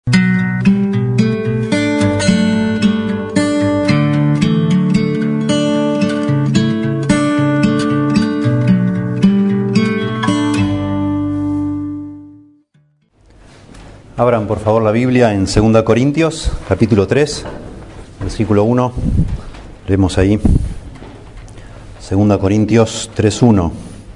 Abran por favor la Biblia en 2 Corintios, capítulo 3, versículo 1. Leemos ahí. 2 Corintios 3:1.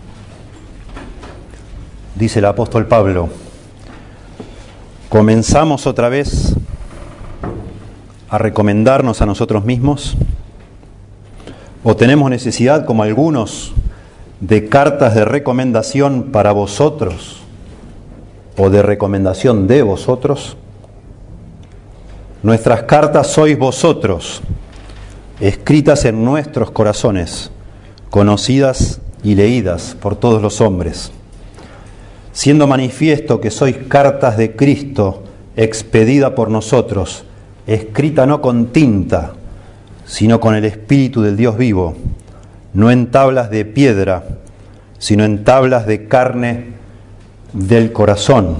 Dice el apóstol Pablo: ¿comenzamos otra vez a recomendarnos a nosotros mismos? ¿O tenemos necesidad, como algunos, de cartas de recomendación para vosotros? ¿O de recomendación de vosotros? Nuestras cartas sois vosotros, escritas en nuestros corazones, conocidas y leídas por todos los hombres, siendo manifiesto que sois cartas de Cristo, expedida por nosotros, escrita no con tinta, sino con el Espíritu del Dios vivo, no en tablas de piedra, sino en tablas de carne del corazón.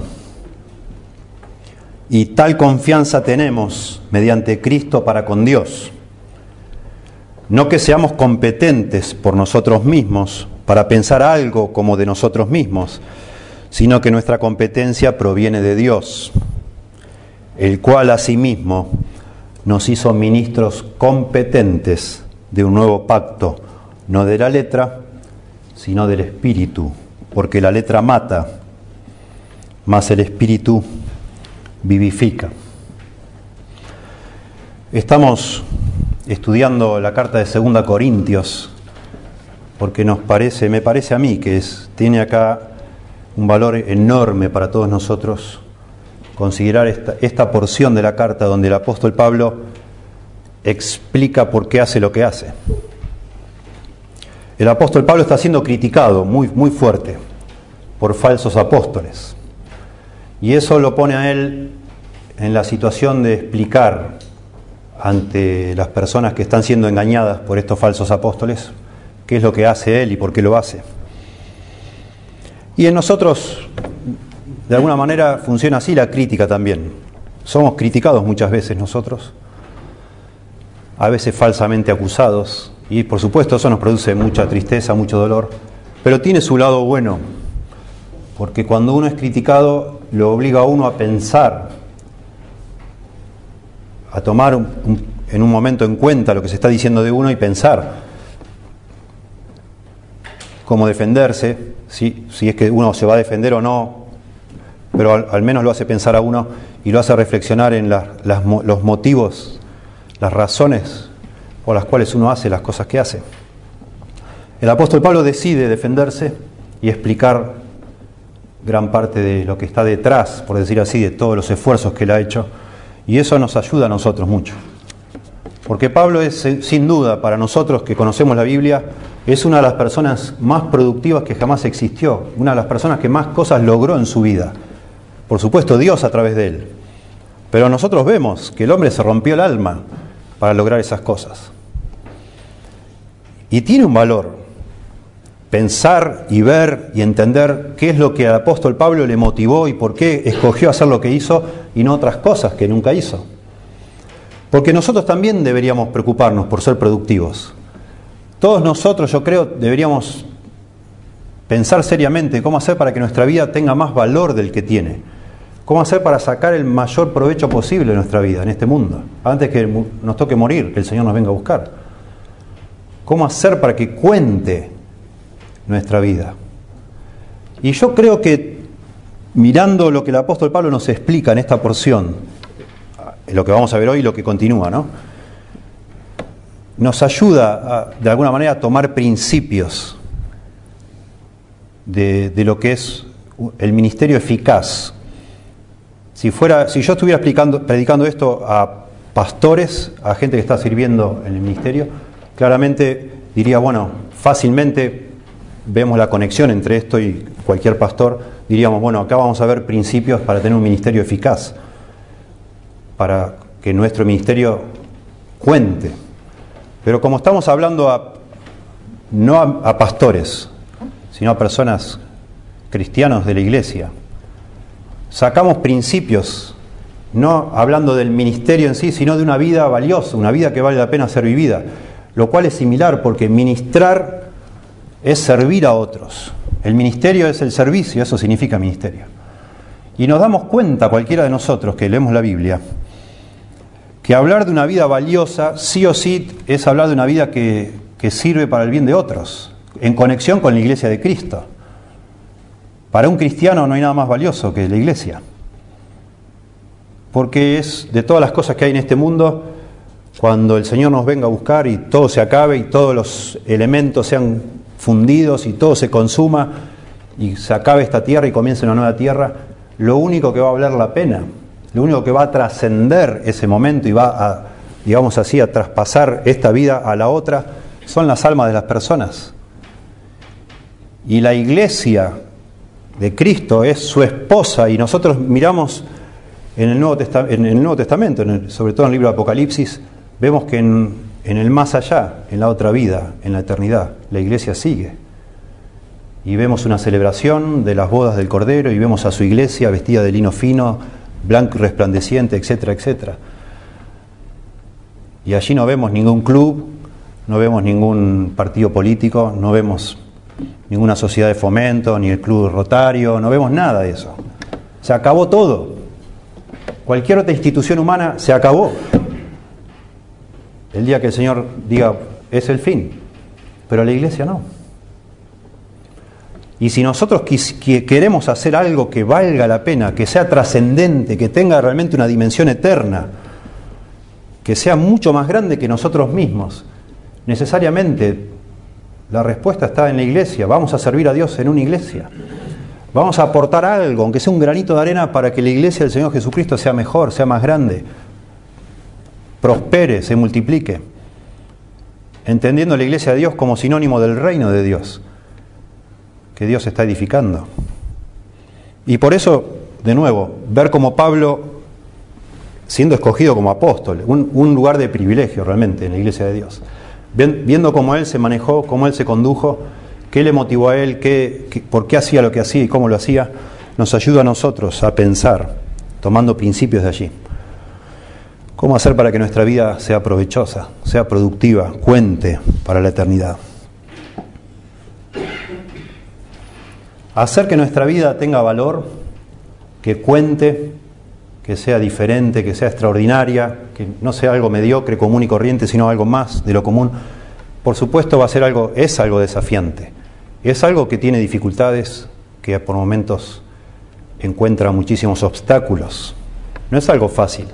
Y tal confianza tenemos mediante Cristo para con Dios. No que seamos competentes por nosotros mismos para pensar algo como de nosotros mismos, sino que nuestra competencia proviene de Dios, el cual asimismo nos hizo ministros competentes de un nuevo pacto, no de la letra, sino del Espíritu, porque la letra mata, mas el Espíritu vivifica. Estamos estudiando la carta de 2 Corintios porque me parece a mí que tiene acá un valor enorme para todos nosotros considerar esta porción de la carta donde el apóstol Pablo explica por qué hace lo que hace. El apóstol Pablo está siendo criticado muy, muy fuerte por falsos apóstoles. Y eso lo pone a él en la situación de explicar ante las personas que están siendo engañadas por estos falsos apóstoles qué es lo que hace él y por qué lo hace. Y en nosotros, de alguna manera, funciona así la crítica también. Somos criticados muchas veces nosotros, a veces falsamente acusados, y por supuesto eso nos produce mucha tristeza, mucho dolor, pero tiene su lado bueno, porque cuando uno es criticado lo obliga a uno a pensar, a tomar en un momento en cuenta lo que se está diciendo de uno y pensar cómo defenderse, si es que uno se va a defender o no, pero al menos lo hace pensar a uno y lo hace reflexionar en los motivos, las razones por las cuales uno hace las cosas que hace. El apóstol Pablo decide defenderse y explicar gran parte de lo que está detrás, por decir así, de todos los esfuerzos que él ha hecho, y eso nos ayuda a nosotros mucho. Porque Pablo es, sin duda, para nosotros que conocemos la Biblia, es una de las personas más productivas que jamás existió, una de las personas que más cosas logró en su vida. Por supuesto, Dios a través de él. Pero nosotros vemos que el hombre se rompió el alma para lograr esas cosas. Y tiene un valor pensar y ver y entender qué es lo que al apóstol Pablo le motivó y por qué escogió hacer lo que hizo y no otras cosas que nunca hizo. Porque nosotros también deberíamos preocuparnos por ser productivos. Todos nosotros, yo creo, deberíamos pensar seriamente cómo hacer para que nuestra vida tenga más valor del que tiene. Cómo hacer para sacar el mayor provecho posible de nuestra vida en este mundo, antes que nos toque morir, que el Señor nos venga a buscar. Cómo hacer para que cuente nuestra vida. Y yo creo que mirando lo que el apóstol Pablo nos explica en esta porción, lo que vamos a ver hoy y lo que continúa, ¿no? Nos ayuda de alguna manera a tomar principios de lo que es el ministerio eficaz. Si yo estuviera predicando esto a pastores, a gente que está sirviendo en el ministerio, claramente diría, bueno, fácilmente vemos la conexión entre esto y cualquier pastor, diríamos, bueno, acá vamos a ver principios para tener un ministerio eficaz, para que nuestro ministerio cuente. Pero como estamos hablando no a pastores, sino a personas cristianos de la iglesia, sacamos principios no hablando del ministerio en sí, sino de una vida valiosa, una vida que vale la pena ser vivida, lo cual es similar porque ministrar es servir a otros. El ministerio es el servicio, eso significa ministerio. Y nos damos cuenta, cualquiera de nosotros que leemos la Biblia, que hablar de una vida valiosa, sí o sí, es hablar de una vida que sirve para el bien de otros, en conexión con la iglesia de Cristo. Para un cristiano no hay nada más valioso que la iglesia. Porque es de todas las cosas que hay en este mundo, cuando el Señor nos venga a buscar y todo se acabe y todos los elementos sean fundidos y todo se consuma y se acabe esta tierra y comience una nueva tierra, lo único que va a valer la pena, lo único que va a trascender ese momento y va a, digamos así, a traspasar esta vida a la otra, son las almas de las personas. Y la iglesia de Cristo es su esposa, y nosotros miramos en el Nuevo Testamento, sobre todo en el libro de Apocalipsis, vemos que en el más allá, en la otra vida, en la eternidad, la iglesia sigue. Y vemos una celebración de las bodas del Cordero, y vemos a su iglesia vestida de lino fino, blanco y resplandeciente, etcétera, etcétera. Y allí no vemos ningún club, no vemos ningún partido político, no vemos ninguna sociedad de fomento, ni el club rotario, no vemos nada de eso. Se acabó todo. Cualquier otra institución humana se acabó. El día que el Señor diga, es el fin. Pero la iglesia no. Y si nosotros queremos hacer algo que valga la pena, que sea trascendente, que tenga realmente una dimensión eterna, que sea mucho más grande que nosotros mismos, necesariamente la respuesta está en la iglesia. Vamos a servir a Dios en una iglesia. Vamos a aportar algo, aunque sea un granito de arena, para que la iglesia del Señor Jesucristo sea mejor, sea más grande, prospere, se multiplique, entendiendo la iglesia de Dios como sinónimo del reino de Dios, que Dios está edificando. Y por eso, de nuevo, ver como Pablo, siendo escogido como apóstol, un lugar de privilegio realmente en la iglesia de Dios, viendo cómo él se manejó, cómo él se condujo, qué le motivó a él, por qué hacía lo que hacía y cómo lo hacía, nos ayuda a nosotros a pensar, tomando principios de allí. ¿Cómo hacer para que nuestra vida sea provechosa, sea productiva, cuente para la eternidad? Hacer que nuestra vida tenga valor, que cuente, que sea diferente, que sea extraordinaria, que no sea algo mediocre, común y corriente, sino algo más de lo común. Por supuesto es algo desafiante. Es algo que tiene dificultades, que por momentos encuentra muchísimos obstáculos. No es algo fácil.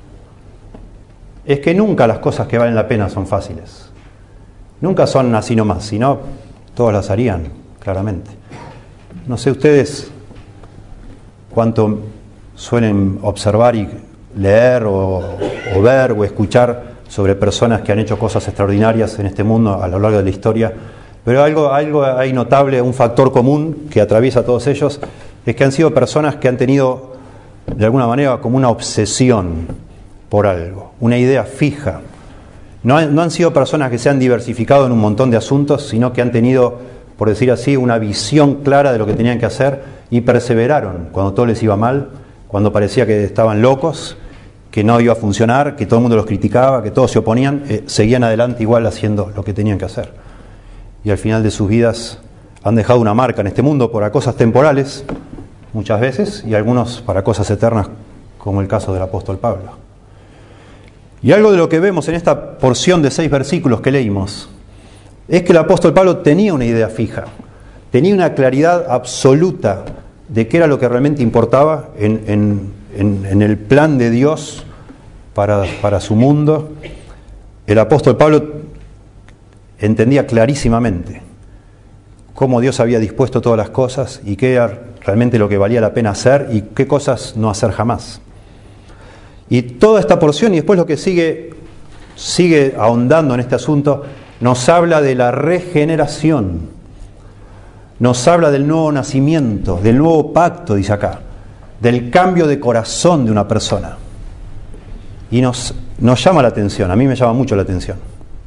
Es que nunca las cosas que valen la pena son fáciles. Nunca son así nomás, si no, todos las harían, claramente. No sé ustedes cuánto suelen observar y leer o ver o escuchar sobre personas que han hecho cosas extraordinarias en este mundo a lo largo de la historia, pero algo hay notable, un factor común que atraviesa a todos ellos, es que han sido personas que han tenido de alguna manera como una obsesión por algo, una idea fija. No han sido personas que se han diversificado en un montón de asuntos, sino que han tenido, por decir así, una visión clara de lo que tenían que hacer y perseveraron cuando todo les iba mal, cuando parecía que estaban locos, que no iba a funcionar, que todo el mundo los criticaba, que todos se oponían, seguían adelante igual haciendo lo que tenían que hacer. Y al final de sus vidas han dejado una marca en este mundo para cosas temporales, muchas veces, y algunos para cosas eternas, como el caso del apóstol Pablo. Y algo de lo que vemos en esta porción de 6 versículos que leímos, es que el apóstol Pablo tenía una idea fija, tenía una claridad absoluta de qué era lo que realmente importaba en el plan de Dios para su mundo. El apóstol Pablo entendía clarísimamente cómo Dios había dispuesto todas las cosas y qué era realmente lo que valía la pena hacer y qué cosas no hacer jamás. Y toda esta porción, y después lo que sigue ahondando en este asunto, nos habla de la regeneración, nos habla del nuevo nacimiento, del nuevo pacto, dice acá, del cambio de corazón de una persona. Y nos llama la atención, a mí me llama mucho la atención,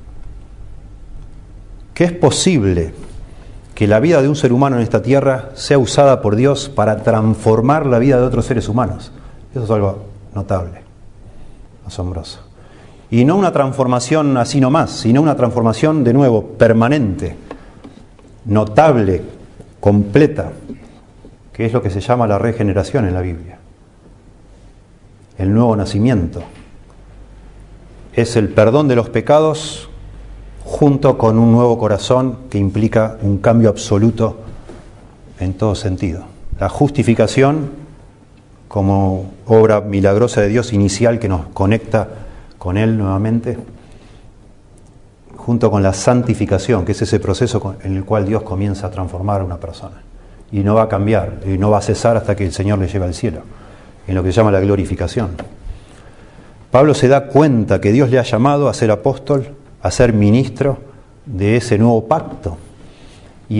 que es posible que la vida de un ser humano en esta tierra sea usada por Dios para transformar la vida de otros seres humanos. Eso es algo notable, asombrosa. Y no una transformación así nomás, sino una transformación de nuevo, permanente, notable, completa, que es lo que se llama la regeneración en la Biblia. El nuevo nacimiento. Es el perdón de los pecados junto con un nuevo corazón que implica un cambio absoluto en todo sentido. La justificación como obra milagrosa de Dios inicial que nos conecta con Él nuevamente, junto con la santificación, que es ese proceso en el cual Dios comienza a transformar a una persona. Y no va a cambiar, y no va a cesar hasta que el Señor le lleve al cielo, en lo que se llama la glorificación. Pablo se da cuenta que Dios le ha llamado a ser apóstol, a ser ministro de ese nuevo pacto, y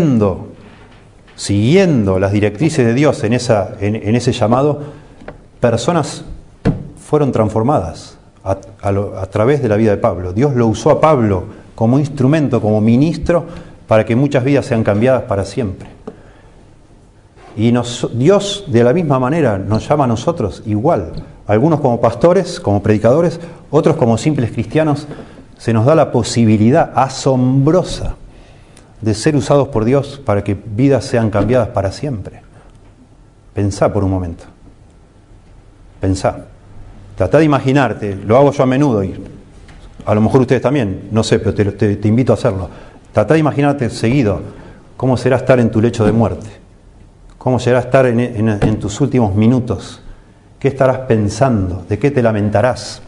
siguiendo las directrices de Dios en ese llamado, personas fueron transformadas a través de la vida de Pablo. Dios lo usó a Pablo como instrumento, como ministro, para que muchas vidas sean cambiadas para siempre. Y Dios de la misma manera nos llama a nosotros igual, algunos como pastores, como predicadores, otros como simples cristianos. Se nos da la posibilidad asombrosa de ser usados por Dios para que vidas sean cambiadas para siempre. Pensá por un momento. Pensá. Tratá de imaginarte, lo hago yo a menudo y a lo mejor ustedes también, no sé, pero te invito a hacerlo. Tratá de imaginarte seguido cómo será estar en tu lecho de muerte, cómo será estar en tus últimos minutos, qué estarás pensando, de qué te lamentarás,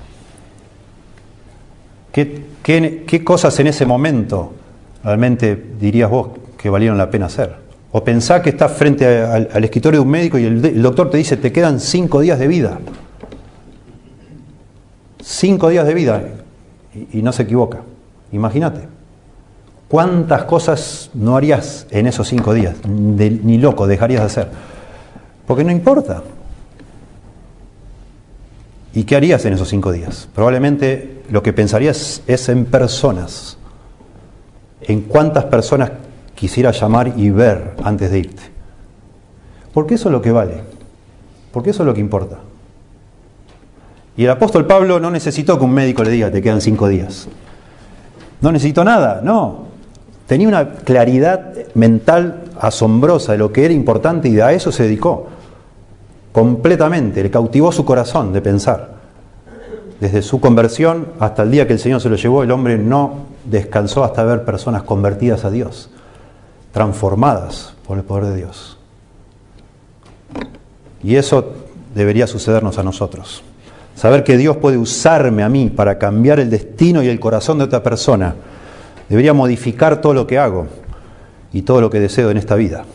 qué cosas en ese momento realmente dirías vos que valieron la pena hacer. O pensá que estás frente al escritorio de un médico y el doctor te dice te quedan 5 días de vida. 5 días de vida y no se equivoca. Imagínate. ¿Cuántas cosas no harías en esos 5 días? Ni loco dejarías de hacer. Porque no importa. ¿Y qué harías en esos 5 días? Probablemente lo que pensarías es en personas. En cuántas personas quisieras llamar y ver antes de irte. Porque eso es lo que vale. Porque eso es lo que importa. Y el apóstol Pablo no necesitó que un médico le diga te quedan 5 días. No necesitó nada, no. Tenía una claridad mental asombrosa de lo que era importante y a eso se dedicó. Completamente, le cautivó su corazón de pensar. Desde su conversión hasta el día que el Señor se lo llevó, el hombre no descansó hasta ver personas convertidas a Dios, transformadas por el poder de Dios. Y eso debería sucedernos a nosotros. Saber que Dios puede usarme a mí para cambiar el destino y el corazón de otra persona debería modificar todo lo que hago y todo lo que deseo en esta vida.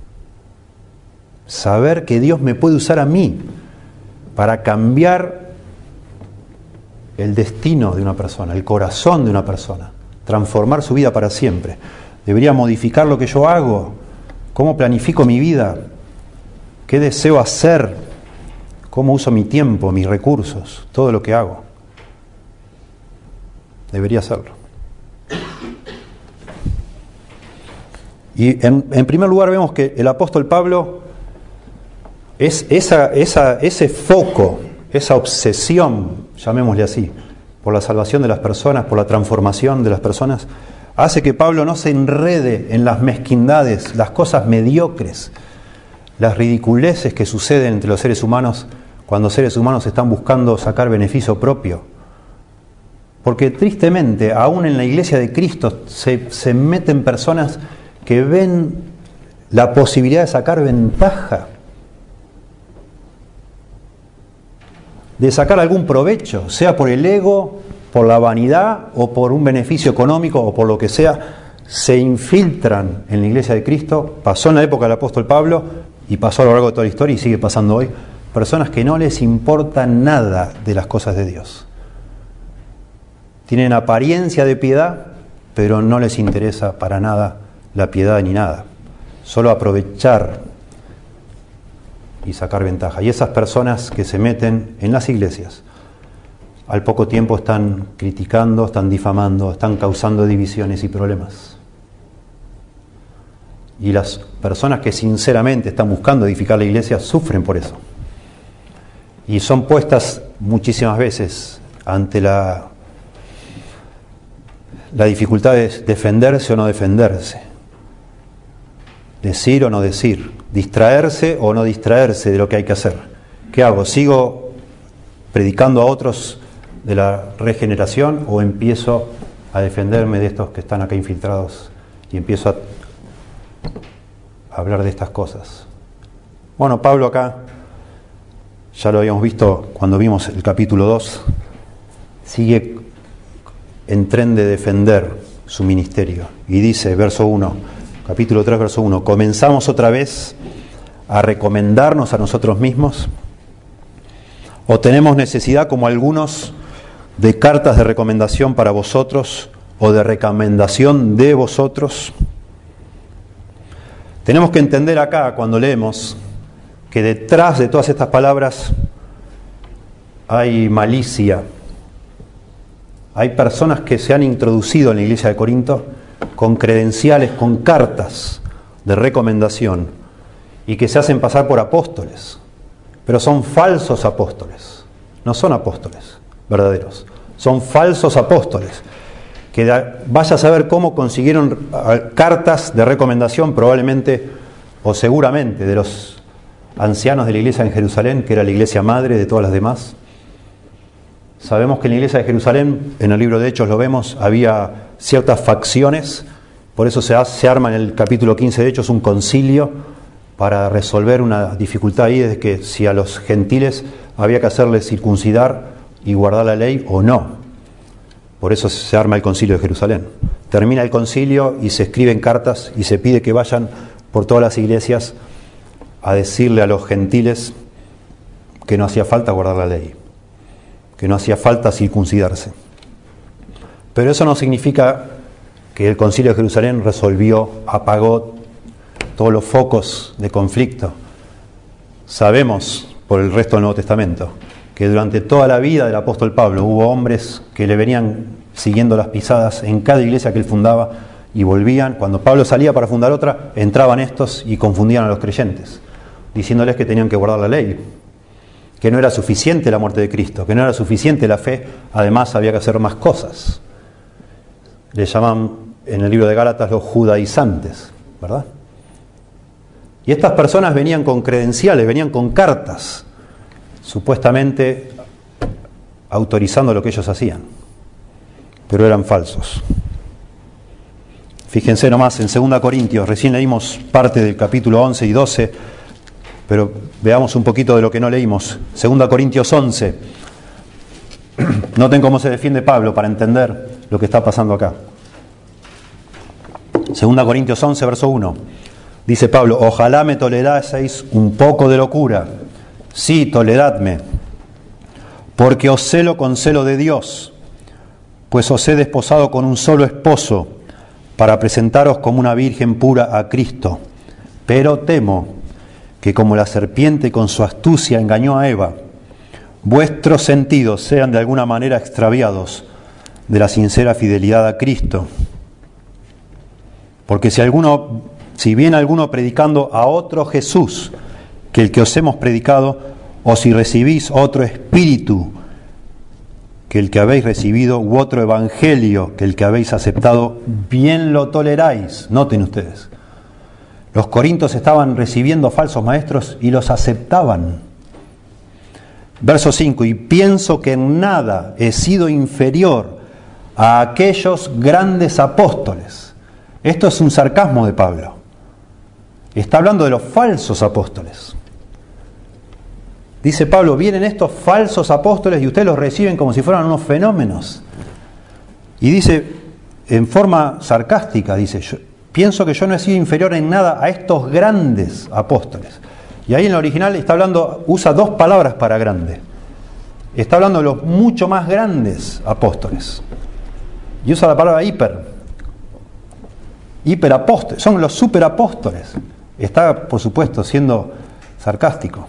Saber que Dios me puede usar a mí para cambiar el destino de una persona, el corazón de una persona, transformar su vida para siempre. Debería modificar lo que yo hago, cómo planifico mi vida, qué deseo hacer, cómo uso mi tiempo, mis recursos, todo lo que hago. Debería hacerlo. Y en primer lugar vemos que el apóstol Pablo es ese foco, esa obsesión, llamémosle así, por la salvación de las personas, por la transformación de las personas, hace que Pablo no se enrede en las mezquindades, las cosas mediocres, las ridiculeces que suceden entre los seres humanos cuando seres humanos están buscando sacar beneficio propio. Porque tristemente, aún en la iglesia de Cristo, se meten personas que ven la posibilidad de sacar ventaja, de sacar algún provecho, sea por el ego, por la vanidad o por un beneficio económico o por lo que sea, se infiltran en la iglesia de Cristo. Pasó en la época del apóstol Pablo y pasó a lo largo de toda la historia y sigue pasando hoy. Personas que no les importa nada de las cosas de Dios. Tienen apariencia de piedad, pero no les interesa para nada la piedad ni nada. Solo aprovechar y sacar ventaja. Y esas personas que se meten en las iglesias, al poco tiempo están criticando, están difamando, están causando divisiones y problemas. Y las personas que sinceramente están buscando edificar la iglesia sufren por eso. y son puestas muchísimas veces ante la dificultad de defenderse o no defenderse, decir o no decir, distraerse o no distraerse de lo que hay que hacer. ¿Qué hago? ¿Sigo predicando a otros de la regeneración o empiezo a defenderme de estos que están acá infiltrados y empiezo a hablar de estas cosas? Bueno, Pablo acá, ya lo habíamos visto cuando vimos el capítulo 2, sigue en tren de defender su ministerio. Y dice, verso 1, capítulo 3, verso 1, ¿comenzamos otra vez a recomendarnos a nosotros mismos? ¿O tenemos necesidad, como algunos, de cartas de recomendación para vosotros o de recomendación de vosotros? Tenemos que entender acá, cuando leemos, que detrás de todas estas palabras hay malicia. Hay personas que se han introducido en la iglesia de Corinto con credenciales, con cartas de recomendación y que se hacen pasar por apóstoles, pero son falsos apóstoles, no son apóstoles verdaderos, son falsos apóstoles que vaya a saber cómo consiguieron cartas de recomendación, probablemente o seguramente de los ancianos de la iglesia en Jerusalén, que era la iglesia madre de todas las demás. Sabemos que en la iglesia de Jerusalén, en el libro de Hechos lo vemos, había ciertas facciones, por eso se arma en el capítulo 15 de Hechos un concilio para resolver una dificultad ahí, de que si a los gentiles había que hacerles circuncidar y guardar la ley o no. Por eso se arma el concilio de Jerusalén. Termina el concilio y se escriben cartas y se pide que vayan por todas las iglesias a decirle a los gentiles que no hacía falta guardar la ley, que no hacía falta circuncidarse. Pero eso no significa que el concilio de Jerusalén resolvió, apagó todos los focos de conflicto. Sabemos por el resto del Nuevo Testamento que durante toda la vida del apóstol Pablo hubo hombres que le venían siguiendo las pisadas en cada iglesia que él fundaba y volvían. Cuando Pablo salía para fundar otra, entraban estos y confundían a los creyentes, diciéndoles que tenían que guardar la ley, que no era suficiente la muerte de Cristo, que no era suficiente la fe, además había que hacer más cosas. Le llaman en el libro de Gálatas los judaizantes, ¿verdad? Y estas personas venían con credenciales, venían con cartas, supuestamente autorizando lo que ellos hacían, pero eran falsos. Fíjense nomás en 2 Corintios, recién leímos parte del capítulo 11 y 12, pero veamos un poquito de lo que no leímos. 2 Corintios 11. Noten cómo se defiende Pablo para entender lo que está pasando acá. 2 Corintios 11, verso 1. Dice Pablo, ojalá me toleraseis un poco de locura. Sí, toleradme, porque os celo con celo de Dios, pues os he desposado con un solo esposo, para presentaros como una virgen pura a Cristo. Pero temo que como la serpiente con su astucia engañó a Eva, vuestros sentidos sean de alguna manera extraviados de la sincera fidelidad a Cristo. Porque si viene alguno predicando a otro Jesús que el que os hemos predicado, o si recibís otro espíritu que el que habéis recibido, u otro evangelio que el que habéis aceptado, bien lo toleráis. Noten ustedes, los corintios estaban recibiendo falsos maestros y los aceptaban. Verso 5, y pienso que en nada he sido inferior a aquellos grandes apóstoles. Esto es un sarcasmo de Pablo. Está hablando de los falsos apóstoles. Dice Pablo, vienen estos falsos apóstoles y ustedes los reciben como si fueran unos fenómenos. Y dice, en forma sarcástica, dice, yo pienso que yo no he sido inferior en nada a estos grandes apóstoles. Y ahí en el original está hablando, usa dos palabras para grande. Está hablando de los mucho más grandes apóstoles. Y usa la palabra hiperapóstoles, son los superapóstoles. Está, por supuesto, siendo sarcástico.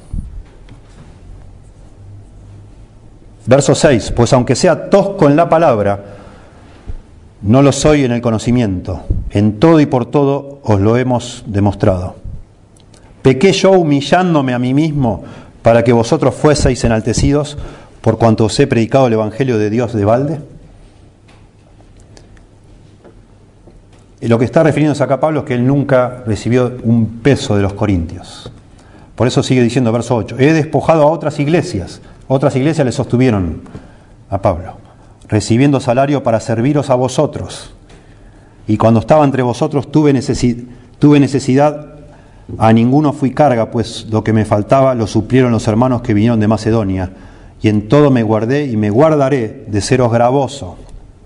Verso 6, pues aunque sea tosco en la palabra, no lo soy en el conocimiento. En todo y por todo os lo hemos demostrado. ¿Pequé yo humillándome a mí mismo para que vosotros fueseis enaltecidos por cuanto os he predicado el Evangelio de Dios de balde? Y lo que está refiriéndose acá Pablo es que él nunca recibió un peso de los corintios. Por eso sigue diciendo verso 8, he despojado a otras iglesias le sostuvieron a Pablo, recibiendo salario para serviros a vosotros. Y cuando estaba entre vosotros tuve necesidad, a ninguno fui carga, pues lo que me faltaba lo suplieron los hermanos que vinieron de Macedonia, y en todo me guardé y me guardaré de seros gravoso.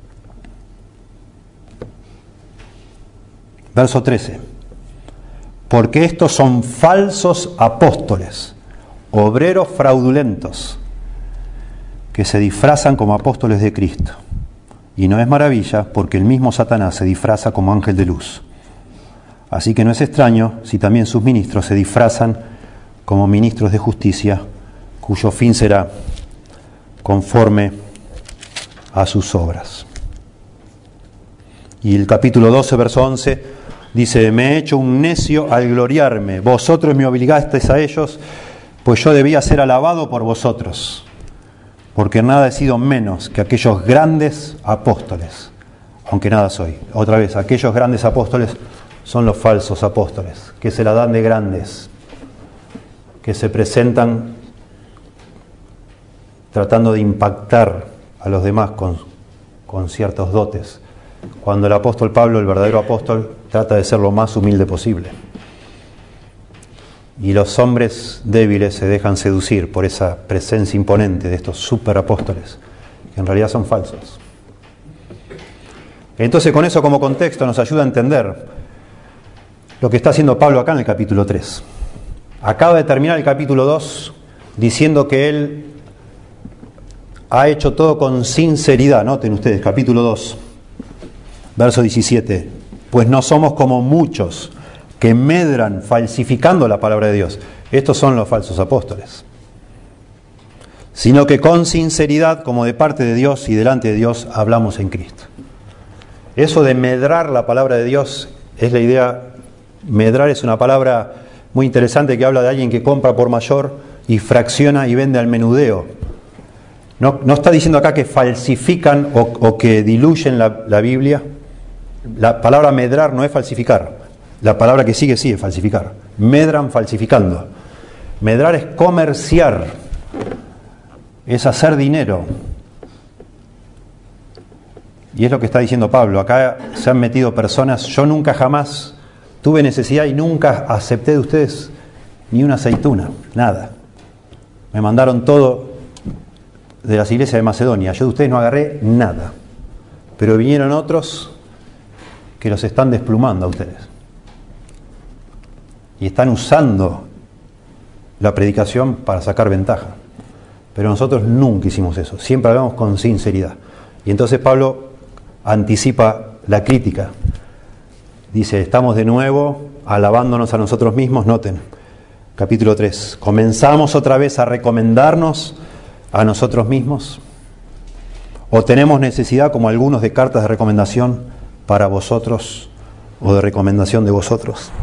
Verso 13. Porque estos son falsos apóstoles, obreros fraudulentos, que se disfrazan como apóstoles de Cristo. Y no es maravilla, porque el mismo Satanás se disfraza como ángel de luz. Así que no es extraño si también sus ministros se disfrazan como ministros de justicia, cuyo fin será conforme a sus obras. Y el capítulo 12, verso 11, dice, me he hecho un necio al gloriarme, vosotros me obligasteis a ellos, pues yo debía ser alabado por vosotros, porque nada he sido menos que aquellos grandes apóstoles, aunque nada soy. Otra vez, aquellos grandes apóstoles son los falsos apóstoles, que se la dan de grandes, que se presentan tratando de impactar a los demás con ciertos dotes, cuando el apóstol Pablo, el verdadero apóstol, trata de ser lo más humilde posible. Y los hombres débiles se dejan seducir por esa presencia imponente de estos superapóstoles, que en realidad son falsos. Entonces, con eso como contexto nos ayuda a entender lo que está haciendo Pablo acá en el capítulo 3. Acaba de terminar el capítulo 2 diciendo que él ha hecho todo con sinceridad. Noten ustedes, capítulo 2, verso 17. Pues no somos como muchos que medran falsificando la palabra de Dios. Estos son los falsos apóstoles. Sino que con sinceridad, como de parte de Dios y delante de Dios, hablamos en Cristo. Eso de medrar la palabra de Dios es la idea. Medrar es una palabra muy interesante que habla de alguien que compra por mayor y fracciona y vende al menudeo. No está diciendo acá que falsifican o que diluyen la Biblia. La palabra medrar no es falsificar. La palabra que sigue sí es falsificar. Medran falsificando. Medrar es comerciar, es hacer dinero. Y es lo que está diciendo Pablo. Acá se han metido personas. Yo nunca jamás tuve necesidad y nunca acepté de ustedes ni una aceituna, nada. Me mandaron todo de las iglesias de Macedonia. Yo de ustedes no agarré nada. Pero vinieron otros que los están desplumando a ustedes. Y están usando la predicación para sacar ventaja. Pero nosotros nunca hicimos eso. Siempre hablamos con sinceridad. Y entonces Pablo anticipa la crítica. Dice, estamos de nuevo alabándonos a nosotros mismos. Noten, capítulo 3. ¿Comenzamos otra vez a recomendarnos a nosotros mismos? ¿O tenemos necesidad, como algunos, de cartas de recomendación para vosotros o de recomendación de vosotros?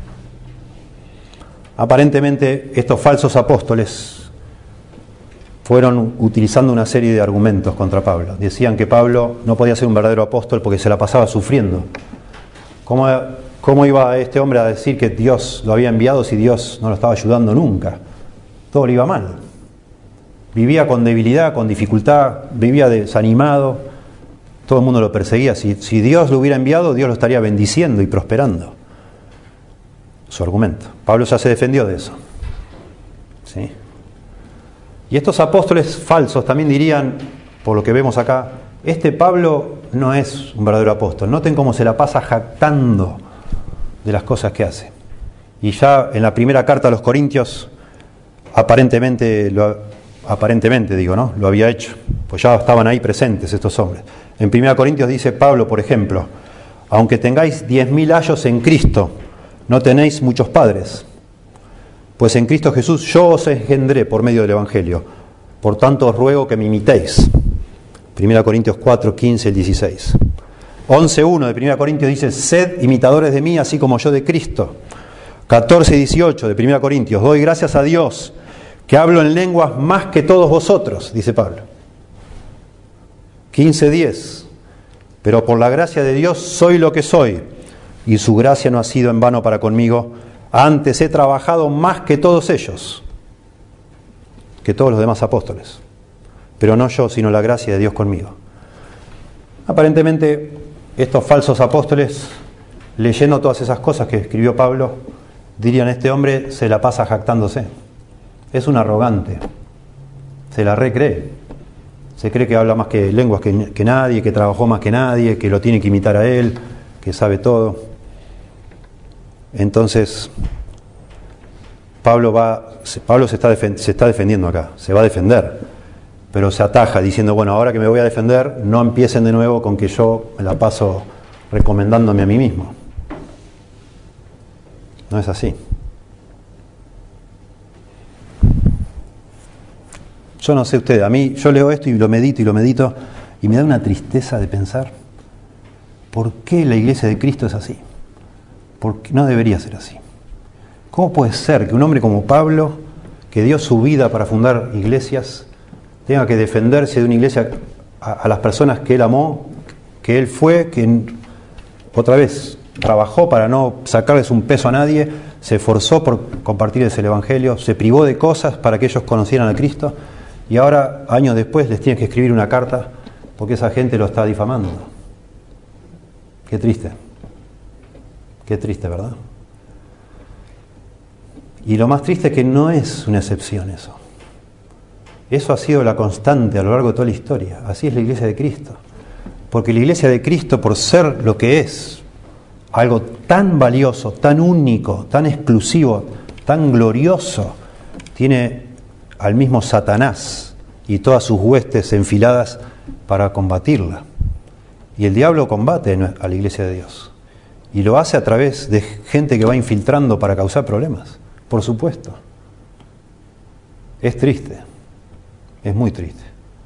Aparentemente, estos falsos apóstoles fueron utilizando una serie de argumentos contra Pablo. Decían que Pablo no podía ser un verdadero apóstol porque se la pasaba sufriendo. ¿Cómo iba este hombre a decir que Dios lo había enviado si Dios no lo estaba ayudando nunca? Todo le iba mal. Vivía con debilidad, con dificultad, vivía desanimado. Todo el mundo lo perseguía. Si Dios lo hubiera enviado, Dios lo estaría bendiciendo y prosperando. Su argumento. Pablo ya se defendió de eso. ¿Sí? Y estos apóstoles falsos también dirían, por lo que vemos acá, este Pablo no es un verdadero apóstol. Noten cómo se la pasa jactando de las cosas que hace. Y ya en la primera carta a los Corintios, aparentemente digo, ¿no? Lo había hecho, pues ya estaban ahí presentes estos hombres. En 1 Corintios dice Pablo, por ejemplo, aunque tengáis 10.000 ayos en Cristo, no tenéis muchos padres, pues en Cristo Jesús yo os engendré por medio del Evangelio. Por tanto os ruego que me imitéis. 1 Corintios 4, 15 y 16. 11.1 de 1 Corintios dice, sed imitadores de mí, así como yo de Cristo. 14 y 18 de 1 Corintios, doy gracias a Dios que hablo en lenguas más que todos vosotros, dice Pablo. 15:10, pero por la gracia de Dios soy lo que soy, y su gracia no ha sido en vano para conmigo, antes he trabajado más que todos ellos, que todos los demás apóstoles, pero no yo, sino la gracia de Dios conmigo. Aparentemente, estos falsos apóstoles, leyendo todas esas cosas que escribió Pablo, dirían: este hombre se la pasa jactándose, es un arrogante, se la recree, se cree que habla más que lenguas que nadie, que trabajó más que nadie, que lo tiene que imitar a él, que sabe todo. Entonces Pablo se está defendiendo acá, se va a defender, pero se ataja diciendo: bueno, ahora que me voy a defender, no empiecen de nuevo con que yo me la paso recomendándome a mí mismo. No es así. Yo no sé usted, a mí, yo leo esto y lo medito y me da una tristeza de pensar: ¿por qué la iglesia de Cristo es así? Porque no debería ser así. ¿Cómo puede ser que un hombre como Pablo, que dio su vida para fundar iglesias, tenga que defenderse de una iglesia a las personas que él amó, que él fue, que otra vez trabajó para no sacarles un peso a nadie, se esforzó por compartirles el evangelio, se privó de cosas para que ellos conocieran a Cristo, y ahora, años después, les tiene que escribir una carta porque esa gente lo está difamando? Qué triste, ¿verdad? Y lo más triste es que no es una excepción eso. Eso ha sido la constante a lo largo de toda la historia. Así es la iglesia de Cristo. Porque la iglesia de Cristo, por ser lo que es, algo tan valioso, tan único, tan exclusivo, tan glorioso, tiene al mismo Satanás y todas sus huestes enfiladas para combatirla. Y el diablo combate a la iglesia de Dios. Y lo hace a través de gente que va infiltrando para causar problemas. Por supuesto. Es triste. Es muy triste.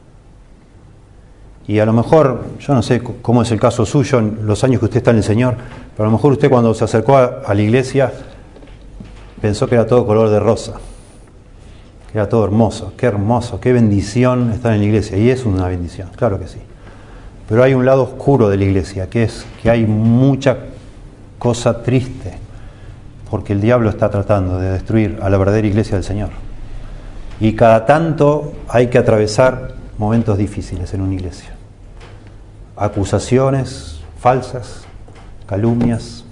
Y a lo mejor, yo no sé cómo es el caso suyo en los años que usted está en el Señor, pero a lo mejor usted cuando se acercó a la iglesia pensó que era todo color de rosa, que era todo hermoso, qué bendición estar en la iglesia. Y es una bendición, claro que sí. Pero hay un lado oscuro de la iglesia, que es que hay mucha cosa triste, porque el diablo está tratando de destruir a la verdadera iglesia del Señor. Y cada tanto hay que atravesar momentos difíciles en una iglesia. Acusaciones falsas, calumnias,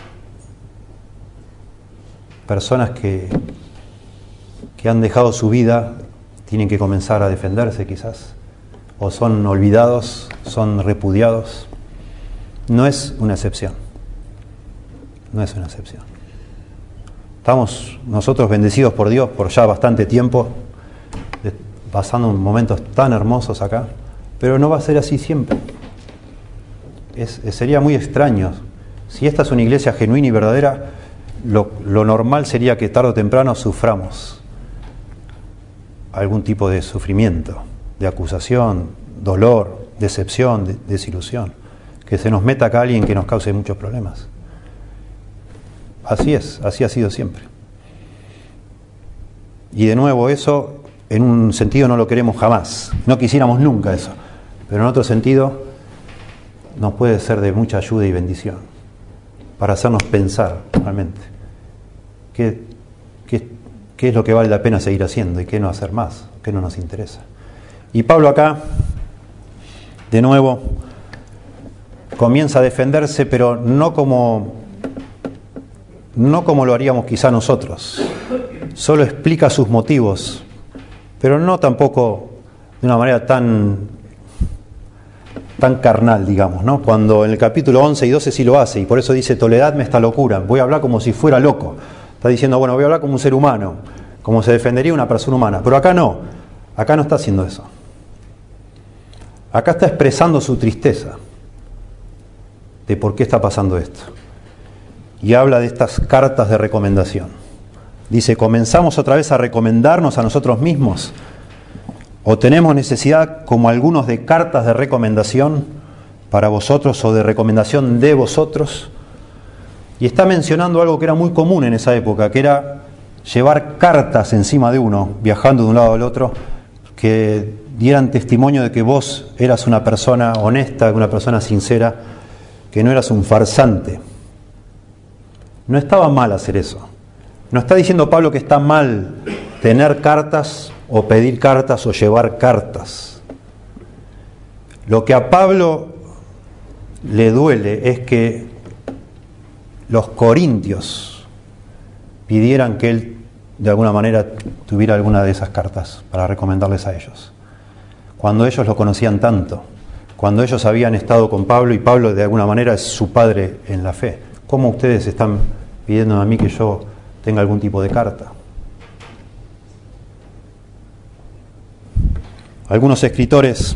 personas que han dejado su vida tienen que comenzar a defenderse quizás, o son olvidados, son repudiados. No es una excepción. No es una excepción. Estamos nosotros bendecidos por Dios por ya bastante tiempo, pasando momentos tan hermosos acá, pero no va a ser así siempre. Sería muy extraño. Si esta es una iglesia genuina y verdadera, lo normal sería que tarde o temprano suframos algún tipo de sufrimiento, de acusación, dolor, decepción, desilusión, que se nos meta acá alguien que nos cause muchos problemas. Así es, así ha sido siempre. Y de nuevo, eso en un sentido no lo queremos jamás, no quisiéramos nunca eso, pero en otro sentido nos puede ser de mucha ayuda y bendición para hacernos pensar realmente qué es lo que vale la pena seguir haciendo y qué no hacer más, qué no nos interesa. Y Pablo acá, de nuevo, comienza a defenderse, pero no como lo haríamos quizá nosotros. Solo explica sus motivos, pero no tampoco de una manera tan carnal, digamos, ¿no? Cuando en el capítulo 11 y 12 sí lo hace, y por eso dice: toledadme esta locura, voy a hablar como si fuera loco. Está diciendo, bueno, voy a hablar como un ser humano, como se defendería una persona humana. Pero acá no está haciendo eso. Acá está expresando su tristeza de por qué está pasando esto. Y habla de estas cartas de recomendación. Dice: ¿comenzamos otra vez a recomendarnos a nosotros mismos? ¿O tenemos necesidad, como algunos, de cartas de recomendación para vosotros o de recomendación de vosotros? Y está mencionando algo que era muy común en esa época, que era llevar cartas encima de uno, viajando de un lado al otro, que dieran testimonio de que vos eras una persona honesta, una persona sincera, que no eras un farsante. No estaba mal hacer eso. No está diciendo Pablo que está mal tener cartas o pedir cartas o llevar cartas. Lo que a Pablo le duele es que los corintios pidieran que él de alguna manera tuviera alguna de esas cartas para recomendarles a ellos. Cuando ellos lo conocían tanto, cuando ellos habían estado con Pablo y Pablo de alguna manera es su padre en la fe. ¿Cómo ustedes están pidiendo a mí que yo tenga algún tipo de carta? Algunos escritores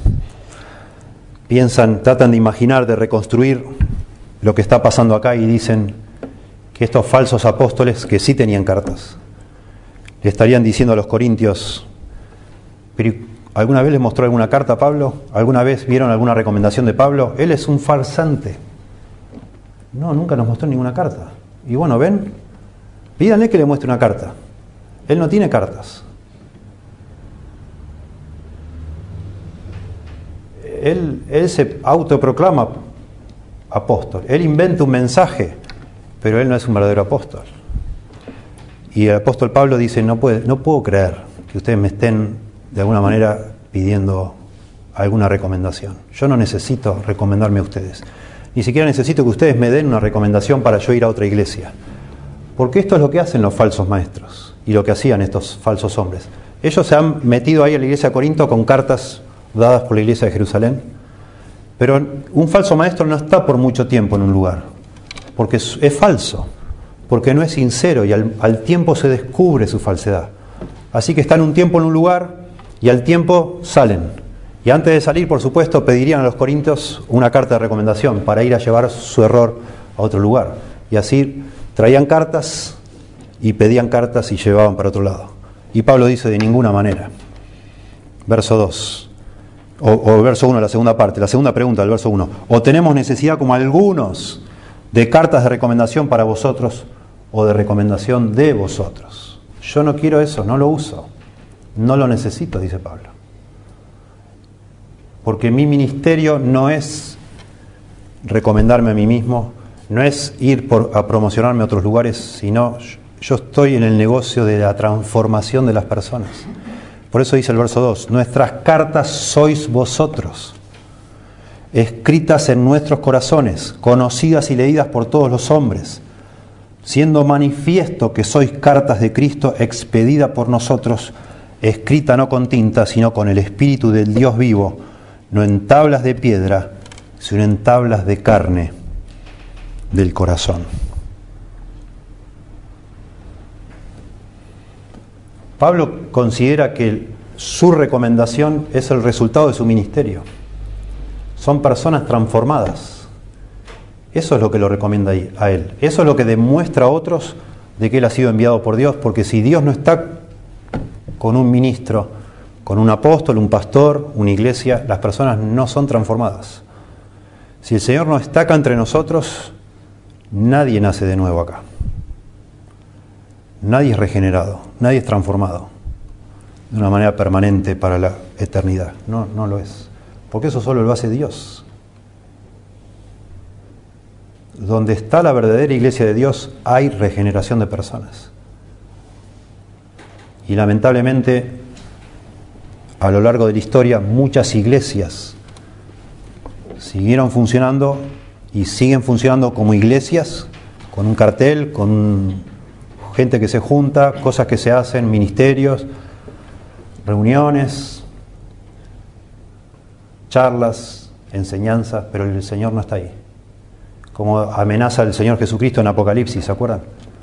tratan de imaginar, de reconstruir lo que está pasando acá y dicen que estos falsos apóstoles, que sí tenían cartas, le estarían diciendo a los corintios, ¿pero alguna vez les mostró alguna carta a Pablo? ¿Alguna vez vieron alguna recomendación de Pablo? Él es un farsante. No, nunca nos mostró ninguna carta. Y bueno, ven, pídanle que le muestre una carta. Él no tiene cartas. Él se autoproclama apóstol. Él inventa un mensaje, pero él no es un verdadero apóstol. Y el apóstol Pablo dice, no puedo creer que ustedes me estén de alguna manera pidiendo alguna recomendación. Yo no necesito recomendarme a ustedes. Ni siquiera necesito que ustedes me den una recomendación para yo ir a otra iglesia. Porque esto es lo que hacen los falsos maestros y lo que hacían estos falsos hombres. Ellos se han metido ahí a la iglesia de Corinto con cartas dadas por la iglesia de Jerusalén. Pero un falso maestro no está por mucho tiempo en un lugar, porque es falso, porque no es sincero y al tiempo se descubre su falsedad. Así que están un tiempo en un lugar y al tiempo salen. Y antes de salir, por supuesto, pedirían a los corintios una carta de recomendación para ir a llevar su error a otro lugar. Y así traían cartas y pedían cartas y llevaban para otro lado. Y Pablo dice, de ninguna manera. Verso 2. O verso 1, la segunda parte, la segunda pregunta del verso 1. ¿O tenemos necesidad como algunos de cartas de recomendación para vosotros o de recomendación de vosotros? Yo no quiero eso, no lo uso, no lo necesito, dice Pablo. Porque mi ministerio no es recomendarme a mí mismo, no es ir a promocionarme a otros lugares, sino yo estoy en el negocio de la transformación de las personas. Por eso dice el verso 2, nuestras cartas sois vosotros, escritas en nuestros corazones, conocidas y leídas por todos los hombres, siendo manifiesto que sois cartas de Cristo expedida por nosotros, escrita no con tinta, sino con el Espíritu del Dios vivo, no en tablas de piedra, sino en tablas de carne del corazón. Pablo considera que su recomendación es el resultado de su ministerio. Son personas transformadas. Eso es lo que lo recomienda a él. Eso es lo que demuestra a otros de que él ha sido enviado por Dios, porque si Dios no está con un ministro, con un apóstol, un pastor, una iglesia, las personas no son transformadas. Si el Señor no está acá entre nosotros, nadie nace de nuevo acá. Nadie es regenerado, nadie es transformado de una manera permanente para la eternidad. No lo es. Porque eso solo lo hace Dios. Donde está la verdadera iglesia de Dios hay regeneración de personas. Y lamentablemente, a lo largo de la historia, muchas iglesias siguieron funcionando y siguen funcionando como iglesias, con un cartel, con gente que se junta, cosas que se hacen, ministerios, reuniones, charlas, enseñanzas, pero el Señor no está ahí. Como amenaza el Señor Jesucristo en Apocalipsis, ¿se acuerdan?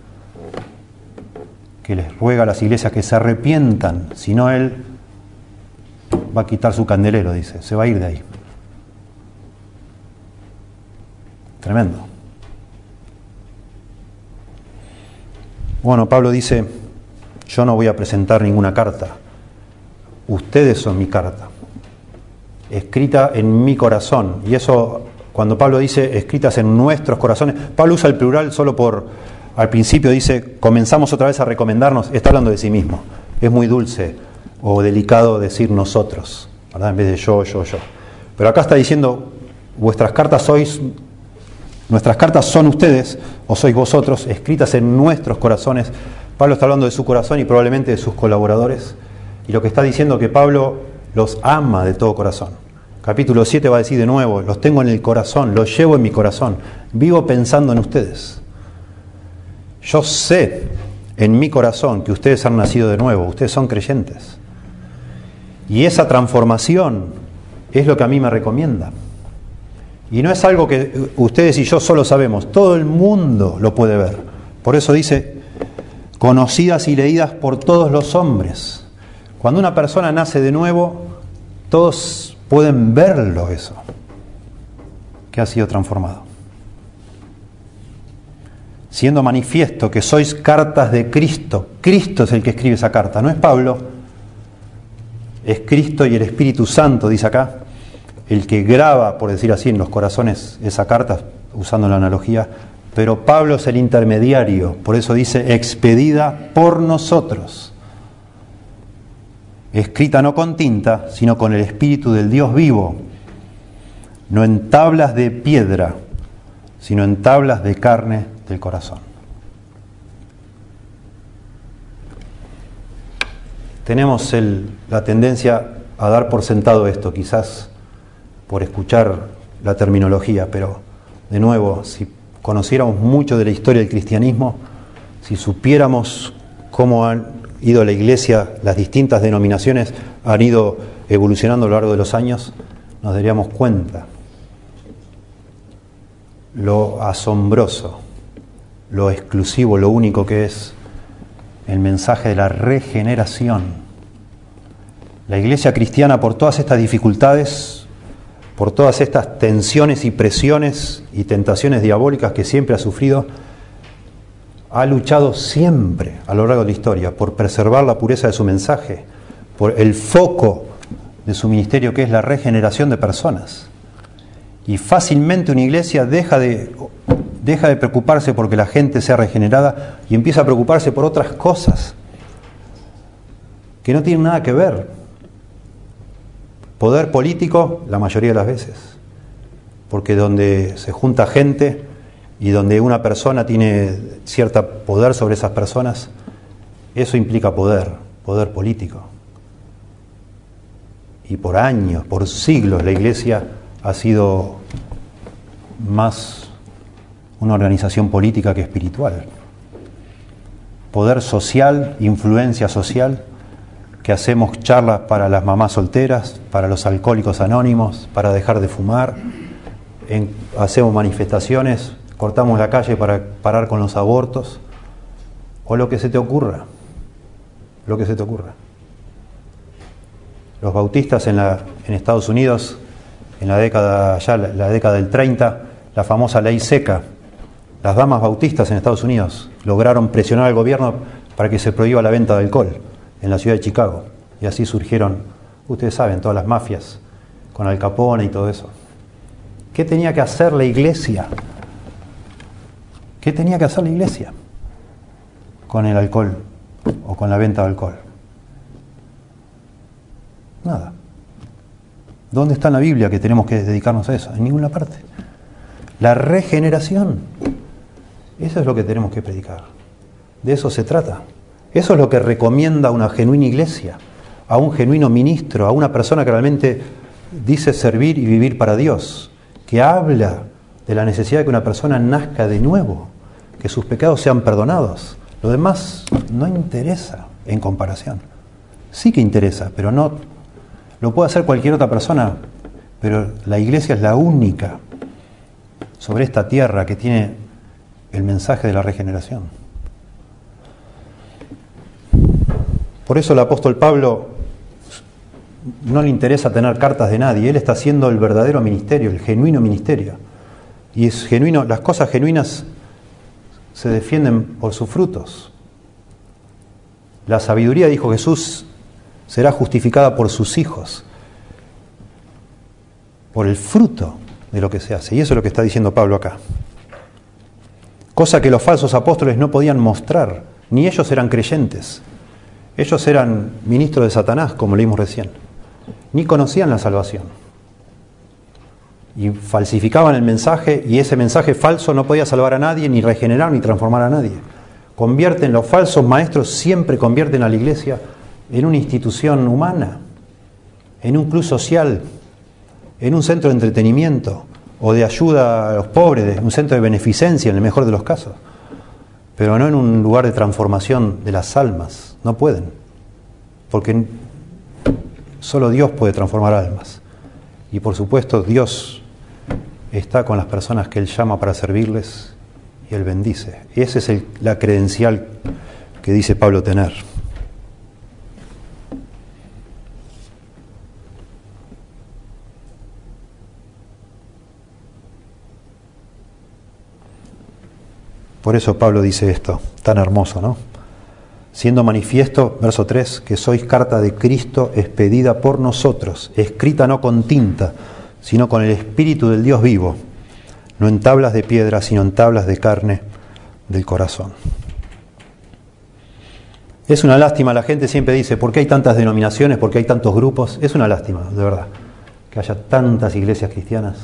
Que les ruega a las iglesias que se arrepientan, si no Él va a quitar su candelero, dice, se va a ir de ahí. Tremendo. Bueno, Pablo dice, yo no voy a presentar ninguna carta. Ustedes son mi carta, escrita en mi corazón. Y eso, cuando Pablo dice escritas en nuestros corazones, Pablo usa el plural solo por al principio dice, comenzamos otra vez a recomendarnos, está hablando de sí mismo. Es muy dulce o delicado decir nosotros, ¿verdad? En vez de yo. Pero acá está diciendo, nuestras cartas son ustedes, o sois vosotros, escritas en nuestros corazones. Pablo está hablando de su corazón y probablemente de sus colaboradores. Y lo que está diciendo es que Pablo los ama de todo corazón. Capítulo 7 va a decir de nuevo, los tengo en el corazón, los llevo en mi corazón, vivo pensando en ustedes. Yo sé en mi corazón que ustedes han nacido de nuevo, ustedes son creyentes. Y esa transformación es lo que a mí me recomienda. Y no es algo que ustedes y yo solo sabemos, todo el mundo lo puede ver. Por eso dice, conocidas y leídas por todos los hombres. Cuando una persona nace de nuevo, todos pueden verlo eso, que ha sido transformado. Siendo manifiesto que sois cartas de Cristo. Cristo es el que escribe esa carta, no es Pablo. Es Cristo y el Espíritu Santo, dice acá, el que graba, por decir así, en los corazones esa carta, usando la analogía. Pero Pablo es el intermediario, por eso dice, expedida por nosotros. Escrita no con tinta, sino con el Espíritu del Dios vivo. No en tablas de piedra, sino en tablas de carne del corazón. Tenemos la tendencia a dar por sentado esto, quizás por escuchar la terminología, pero de nuevo, si conociéramos mucho de la historia del cristianismo, si supiéramos cómo han ido la Iglesia, las distintas denominaciones han ido evolucionando a lo largo de los años, nos daríamos cuenta lo asombroso, lo exclusivo, lo único que es el mensaje de la regeneración. La Iglesia cristiana, por todas estas dificultades, por todas estas tensiones y presiones y tentaciones diabólicas que siempre ha sufrido, ha luchado siempre a lo largo de la historia por preservar la pureza de su mensaje, por el foco de su ministerio, que es la regeneración de personas. Y fácilmente una iglesia deja de preocuparse porque la gente sea regenerada y empieza a preocuparse por otras cosas que no tienen nada que ver. Poder político, la mayoría de las veces, porque donde se junta gente y donde una persona tiene cierto poder sobre esas personas, eso implica poder político. Y por años, por siglos, la iglesia ha sido más una organización política que espiritual. Poder social, influencia social, que hacemos charlas para las mamás solteras, para los alcohólicos anónimos, para dejar de fumar, hacemos manifestaciones, cortamos la calle para parar con los abortos, o lo que se te ocurra, Los bautistas en Estados Unidos, en la década del 30, la famosa ley seca, las damas bautistas en Estados Unidos lograron presionar al gobierno para que se prohíba la venta de alcohol en la ciudad de Chicago. Y así surgieron, ustedes saben, todas las mafias, con Al Capone y todo eso. ¿Qué tenía que hacer la iglesia? ¿Qué tenía que hacer la iglesia con el alcohol o con la venta de alcohol? Nada. ¿Dónde está en la Biblia que tenemos que dedicarnos a eso? En ninguna parte. La regeneración. Eso es lo que tenemos que predicar. De eso se trata. Eso es lo que recomienda una genuina iglesia, a un genuino ministro, a una persona que realmente dice servir y vivir para Dios, que habla de la necesidad de que una persona nazca de nuevo, que sus pecados sean perdonados. Lo demás no interesa en comparación. Sí que interesa, pero no lo puede hacer cualquier otra persona, pero la iglesia es la única sobre esta tierra que tiene el mensaje de la regeneración. Por eso el apóstol Pablo no le interesa tener cartas de nadie, él está haciendo el verdadero ministerio, el genuino ministerio. Y es genuino, las cosas genuinas se defienden por sus frutos. La sabiduría, dijo Jesús, será justificada por sus hijos, por el fruto de lo que se hace. Y eso es lo que está diciendo Pablo acá. cosa que los falsos apóstoles no podían mostrar, ni ellos eran creyentes. Ellos eran ministros de Satanás, como leímos recién, ni conocían la salvación. Y falsificaban el mensaje, y ese mensaje falso no podía salvar a nadie, ni regenerar, ni transformar a nadie. Los falsos maestros siempre convierten a la iglesia en una institución humana, en un club social, en un centro de entretenimiento o de ayuda a los pobres, un centro de beneficencia en el mejor de los casos, pero no en un lugar de transformación de las almas. No pueden, porque solo Dios puede transformar almas. Y por supuesto Dios está con las personas que Él llama para servirles y Él bendice. Y esa es la credencial que dice Pablo tener. Por eso Pablo dice esto, tan hermoso, ¿no? Siendo manifiesto, verso 3, que sois carta de Cristo expedida por nosotros, escrita no con tinta, sino con el Espíritu del Dios vivo, no en tablas de piedra, sino en tablas de carne del corazón. Es una lástima, la gente siempre dice, ¿por qué hay tantas denominaciones? ¿Por qué hay tantos grupos? Es una lástima, de verdad, que haya tantas iglesias cristianas.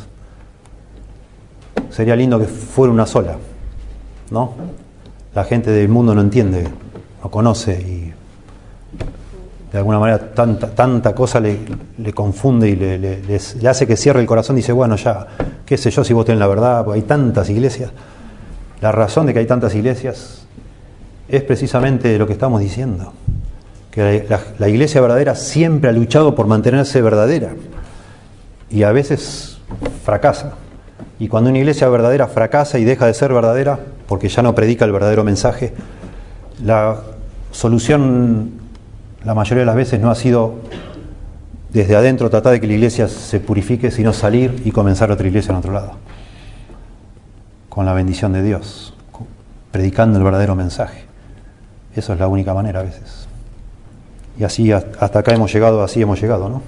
Sería lindo que fuera una sola, ¿no? La gente del mundo no entiende, no conoce y de alguna manera tanta cosa le confunde y le hace que cierre el corazón y dice, bueno, ya, qué sé yo si vos tenés la verdad, porque hay tantas iglesias. La razón de que hay tantas iglesias es precisamente lo que estamos diciendo, que la iglesia verdadera siempre ha luchado por mantenerse verdadera y a veces fracasa. Y cuando una iglesia verdadera fracasa y deja de ser verdadera porque ya no predica el verdadero mensaje, la solución la mayoría de las veces no ha sido desde adentro tratar de que la iglesia se purifique, sino salir y comenzar otra iglesia en otro lado, con la bendición de Dios, predicando el verdadero mensaje. Eso es la única manera a veces. Y así hasta acá hemos llegado, así hemos llegado, ¿no?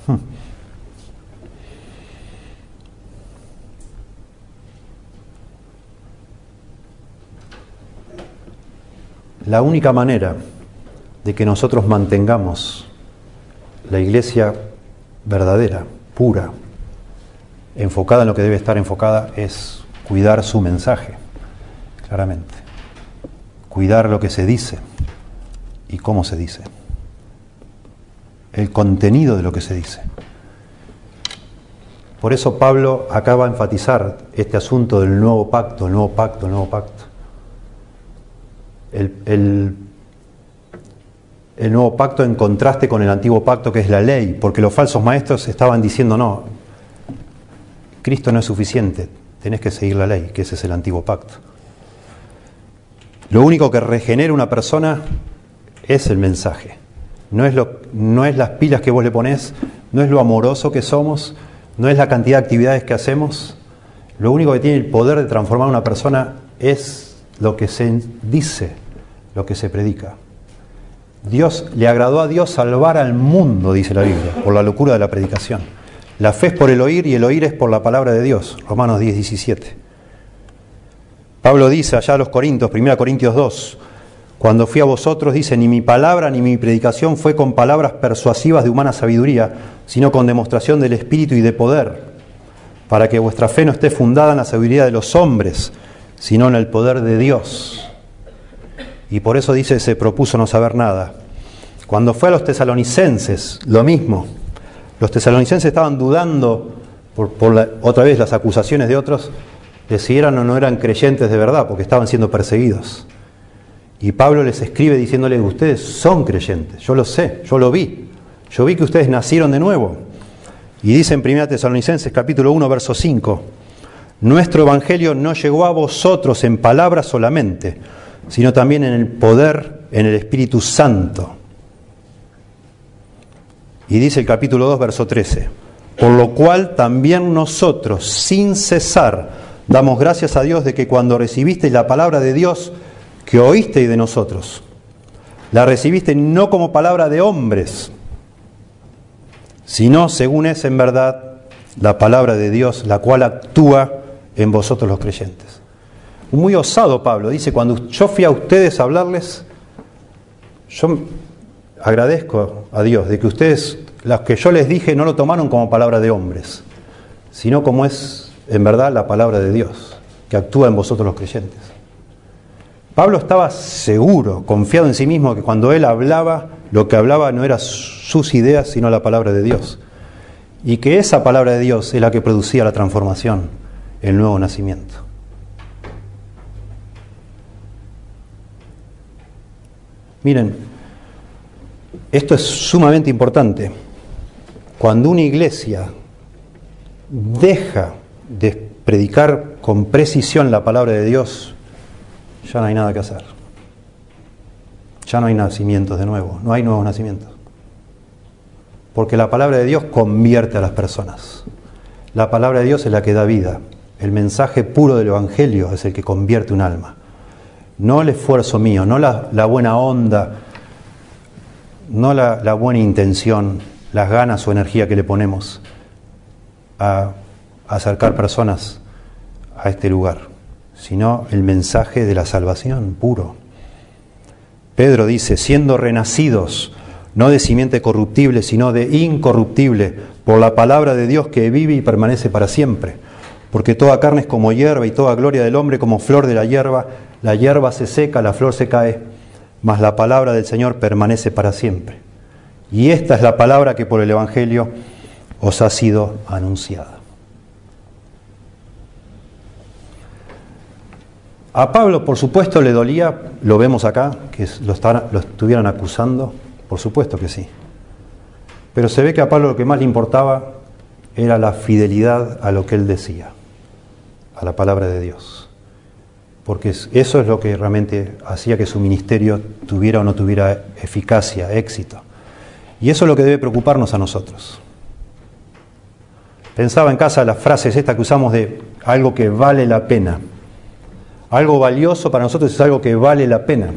La única manera de que nosotros mantengamos la iglesia verdadera, pura, enfocada en lo que debe estar enfocada, es cuidar su mensaje, claramente. Cuidar lo que se dice y cómo se dice. El contenido de lo que se dice. Por eso Pablo acaba de enfatizar este asunto del nuevo pacto, el nuevo pacto, el nuevo pacto. El nuevo pacto en contraste con el antiguo pacto, que es la ley, porque los falsos maestros estaban diciendo, no, Cristo no es suficiente, tenés que seguir la ley, que ese es el antiguo pacto. Lo único que regenera una persona es el mensaje, no es las pilas que vos le ponés, no es lo amoroso que somos, no es la cantidad de actividades que hacemos. Lo único que tiene el poder de transformar a una persona es lo que se dice, lo que se predica. Le agradó a Dios salvar al mundo, dice la Biblia, por la locura de la predicación. La fe es por el oír y el oír es por la palabra de Dios. Romanos 10:17. Pablo dice allá a los Corintios, 1 Corintios 2, cuando fui a vosotros, dice, ni mi palabra ni mi predicación fue con palabras persuasivas de humana sabiduría, sino con demostración del Espíritu y de poder, para que vuestra fe no esté fundada en la sabiduría de los hombres, sino en el poder de Dios. Y por eso dice, se propuso no saber nada. Cuando fue a los tesalonicenses, lo mismo. Los tesalonicenses estaban dudando otra vez las acusaciones de otros de si eran o no eran creyentes de verdad, porque estaban siendo perseguidos. Y Pablo les escribe diciéndoles, ustedes son creyentes, yo lo sé, yo lo vi. Yo vi que ustedes nacieron de nuevo. Y dice en 1 Tesalonicenses capítulo 1, verso 5, nuestro evangelio no llegó a vosotros en palabras solamente, sino también en el poder, en el Espíritu Santo. Y dice el capítulo 2, verso 13, por lo cual también nosotros, sin cesar, damos gracias a Dios de que cuando recibisteis la palabra de Dios, que oísteis de nosotros, la recibisteis no como palabra de hombres, sino según es en verdad la palabra de Dios, la cual actúa en vosotros los creyentes. muy osado Pablo. Dice, cuando yo fui a ustedes a hablarles, yo agradezco a Dios de que ustedes, las que yo les dije, no lo tomaron como palabra de hombres, sino como es en verdad la palabra de Dios, que actúa en vosotros los creyentes. Pablo estaba seguro, confiado en sí mismo, que cuando él hablaba, lo que hablaba no eran sus ideas, sino la palabra de Dios. Y que esa palabra de Dios es la que producía la transformación, el nuevo nacimiento. Miren, esto es sumamente importante. Cuando una iglesia deja de predicar con precisión la palabra de Dios, ya no hay nada que hacer. Ya no hay nacimientos de nuevo, no hay nuevos nacimientos. Porque la palabra de Dios convierte a las personas. La palabra de Dios es la que da vida. El mensaje puro del Evangelio es el que convierte un alma. No el esfuerzo mío, no la buena onda, no la buena intención, las ganas o energía que le ponemos a acercar personas a este lugar, sino el mensaje de la salvación puro. Pedro dice, siendo renacidos, no de simiente corruptible, sino de incorruptible, por la palabra de Dios que vive y permanece para siempre. Porque toda carne es como hierba y toda gloria del hombre como flor de la hierba se seca, la flor se cae, mas la palabra del Señor permanece para siempre. Y esta es la palabra que por el Evangelio os ha sido anunciada. A Pablo, por supuesto, le dolía, lo vemos acá, que lo estuvieran acusando, por supuesto que sí. Pero se ve que a Pablo lo que más le importaba era la fidelidad a lo que él decía, a la palabra de Dios. Porque eso es lo que realmente hacía que su ministerio tuviera o no tuviera eficacia, éxito. Y eso es lo que debe preocuparnos a nosotros. Pensaba en casa las frases estas que usamos de algo que vale la pena. Algo valioso para nosotros es algo que vale la pena.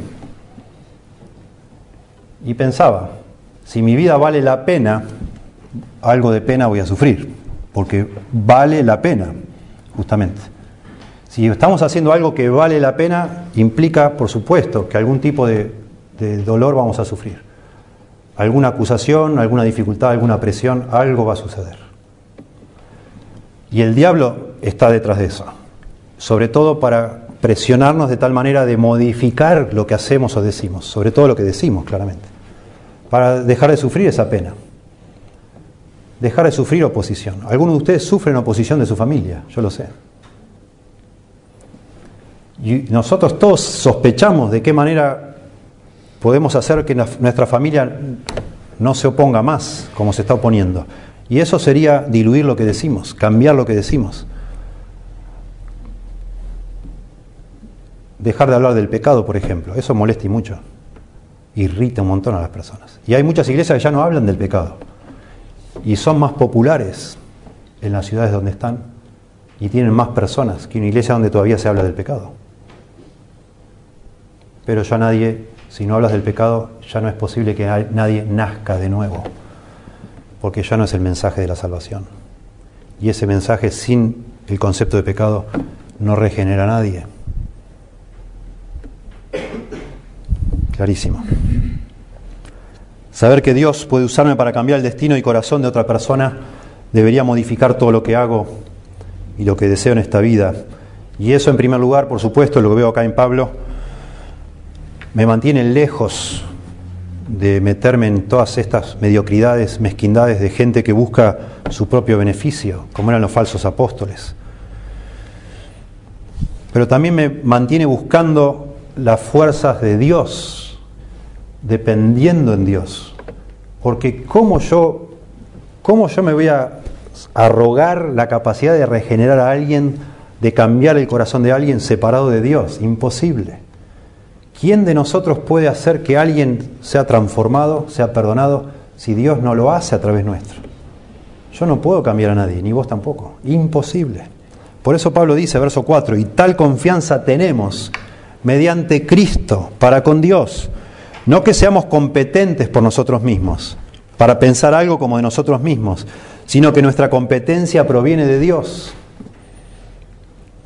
Y pensaba, si mi vida vale la pena, algo de pena voy a sufrir, porque vale la pena, justamente. Si estamos haciendo algo que vale la pena, implica, por supuesto, que algún tipo de dolor vamos a sufrir. Alguna acusación, alguna dificultad, alguna presión, algo va a suceder. Y el diablo está detrás de eso, sobre todo para presionarnos de tal manera de modificar lo que hacemos o decimos, sobre todo lo que decimos, claramente, para dejar de sufrir esa pena, dejar de sufrir oposición. Algunos de ustedes sufren oposición de su familia, yo lo sé. Y nosotros todos sospechamos de qué manera podemos hacer que nuestra familia no se oponga más como se está oponiendo. Y eso sería diluir lo que decimos, cambiar lo que decimos. Dejar de hablar del pecado, por ejemplo. Eso molesta y mucho. Irrita un montón a las personas. Y hay muchas iglesias que ya no hablan del pecado. Y son más populares en las ciudades donde están. Y tienen más personas que una iglesia donde todavía se habla del pecado. Pero ya nadie, si no hablas del pecado, ya no es posible que nadie nazca de nuevo. Porque ya no es el mensaje de la salvación. Y ese mensaje sin el concepto de pecado no regenera a nadie. Clarísimo. Saber que Dios puede usarme para cambiar el destino y corazón de otra persona debería modificar todo lo que hago y lo que deseo en esta vida. Y eso, en primer lugar, por supuesto, lo que veo acá en Pablo, me mantiene lejos de meterme en todas estas mediocridades, mezquindades de gente que busca su propio beneficio, como eran los falsos apóstoles. Pero también me mantiene buscando las fuerzas de Dios, dependiendo en Dios. Porque ¿cómo yo me voy a arrogar la capacidad de regenerar a alguien, de cambiar el corazón de alguien separado de Dios? Imposible. ¿Quién de nosotros puede hacer que alguien sea transformado, sea perdonado, si Dios no lo hace a través nuestro? Yo no puedo cambiar a nadie, ni vos tampoco. Imposible. Por eso Pablo dice, verso 4, y tal confianza tenemos mediante Cristo para con Dios. No que seamos competentes por nosotros mismos, para pensar algo como de nosotros mismos, sino que nuestra competencia proviene de Dios.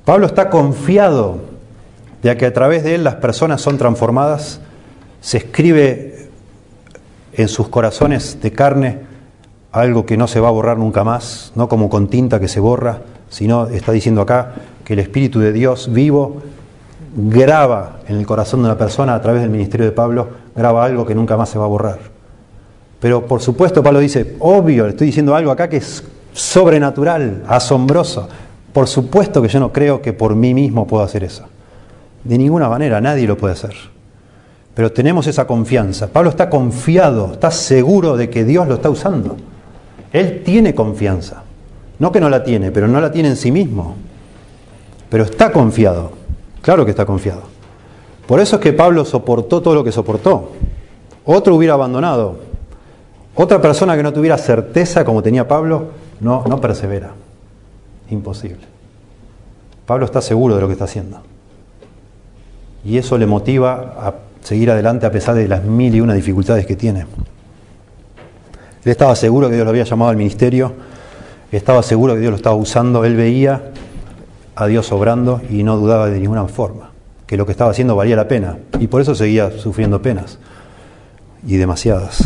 Pablo está confiado de que a través de él las personas son transformadas, se escribe en sus corazones de carne algo que no se va a borrar nunca más, no como con tinta que se borra, sino está diciendo acá que el Espíritu de Dios vivo graba en el corazón de una persona a través del ministerio de Pablo, graba algo que nunca más se va a borrar. Pero por supuesto Pablo dice, obvio, le estoy diciendo algo acá que es sobrenatural, asombroso. Por supuesto que yo no creo que por mí mismo puedo hacer eso. De ninguna manera, nadie lo puede hacer. Pero tenemos esa confianza. Pablo está confiado, está seguro de que Dios lo está usando. Él tiene confianza. No que no la tiene, pero no la tiene en sí mismo. Pero está confiado. Claro que está confiado. Por eso es que Pablo soportó todo lo que soportó. Otro hubiera abandonado. Otra persona que no tuviera certeza como tenía Pablo, no persevera. Imposible. Pablo está seguro de lo que está haciendo. Y eso le motiva a seguir adelante a pesar de las 1001 dificultades que tiene. Él estaba seguro que Dios lo había llamado al ministerio, estaba seguro que Dios lo estaba usando, él veía a Dios obrando y no dudaba de ninguna forma, que lo que estaba haciendo valía la pena, y por eso seguía sufriendo penas, y demasiadas.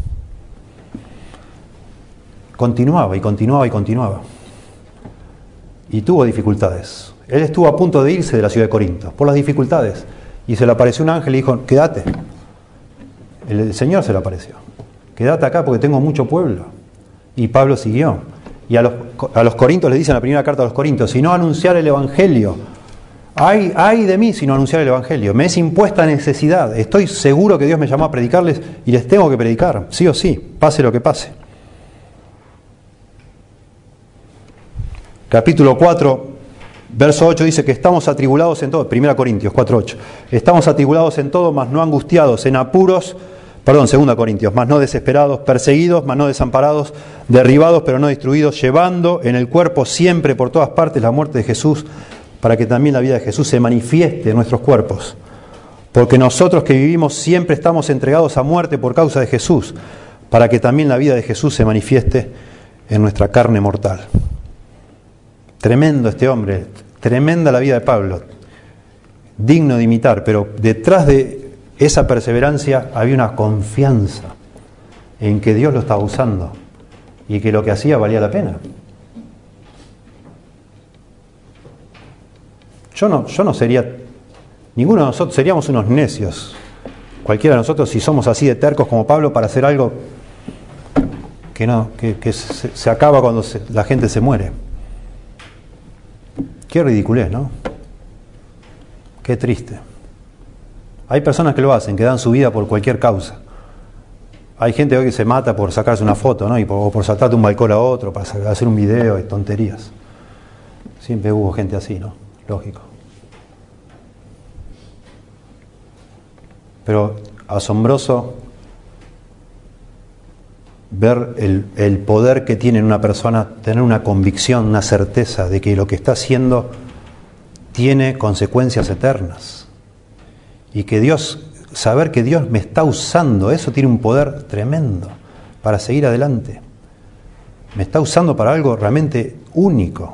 Continuaba y continuaba y continuaba. Y tuvo dificultades. Él estuvo a punto de irse de la ciudad de Corinto por las dificultades. Y se le apareció un ángel y dijo, quédate. El Señor se le apareció. Quédate acá porque tengo mucho pueblo. Y Pablo siguió. Y a los corintios les dice en la primera carta a los corintios, si no anunciar el evangelio, ay de mí si no anunciar el evangelio. Me es impuesta necesidad. Estoy seguro que Dios me llamó a predicarles y les tengo que predicar, sí o sí, pase lo que pase. Capítulo 4, verso 8 dice que estamos atribulados en todo. 1 Corintios 4:8. Estamos atribulados en todo, mas no angustiados, en apuros. 2 Corintios, mas no desesperados, perseguidos, mas no desamparados, derribados, pero no destruidos, llevando en el cuerpo siempre por todas partes la muerte de Jesús, para que también la vida de Jesús se manifieste en nuestros cuerpos. Porque nosotros que vivimos siempre estamos entregados a muerte por causa de Jesús, para que también la vida de Jesús se manifieste en nuestra carne mortal. Tremendo este hombre, tremenda la vida de Pablo, digno de imitar, pero detrás de esa perseverancia había una confianza en que Dios lo estaba usando y que lo que hacía valía la pena. Yo no sería, ninguno de nosotros seríamos unos necios, cualquiera de nosotros, si somos así de tercos como Pablo para hacer algo que se acaba cuando la gente se muere. Qué ridiculez, ¿no? Qué triste. Hay personas que lo hacen, que dan su vida por cualquier causa. Hay gente hoy que se mata por sacarse una foto, ¿no? O por saltar de un balcón a otro, para hacer un video y tonterías. Siempre hubo gente así, ¿no? Lógico. Pero asombroso ver el poder que tiene en una persona, tener una convicción, una certeza de que lo que está haciendo tiene consecuencias eternas. Y que Dios, saber que Dios me está usando, eso tiene un poder tremendo para seguir adelante. Me está usando para algo realmente único.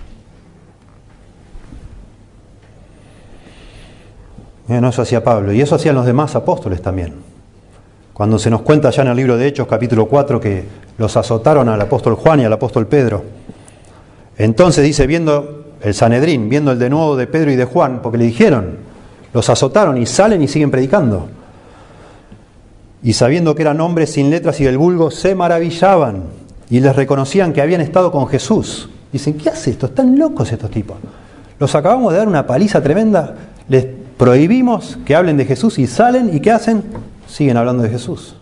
Bueno, eso hacía Pablo, y eso hacían los demás apóstoles también. Cuando se nos cuenta ya en el libro de Hechos, capítulo 4, que los azotaron al apóstol Juan y al apóstol Pedro. Entonces dice, viendo el Sanedrín, viendo el denuedo de Pedro y de Juan, porque le dijeron, los azotaron y salen y siguen predicando. Y sabiendo que eran hombres sin letras y del vulgo, se maravillaban y les reconocían que habían estado con Jesús. Dicen, ¿qué hace esto? Están locos estos tipos. Los acabamos de dar una paliza tremenda, les prohibimos que hablen de Jesús y salen, ¿y qué hacen? Siguen hablando de Jesús.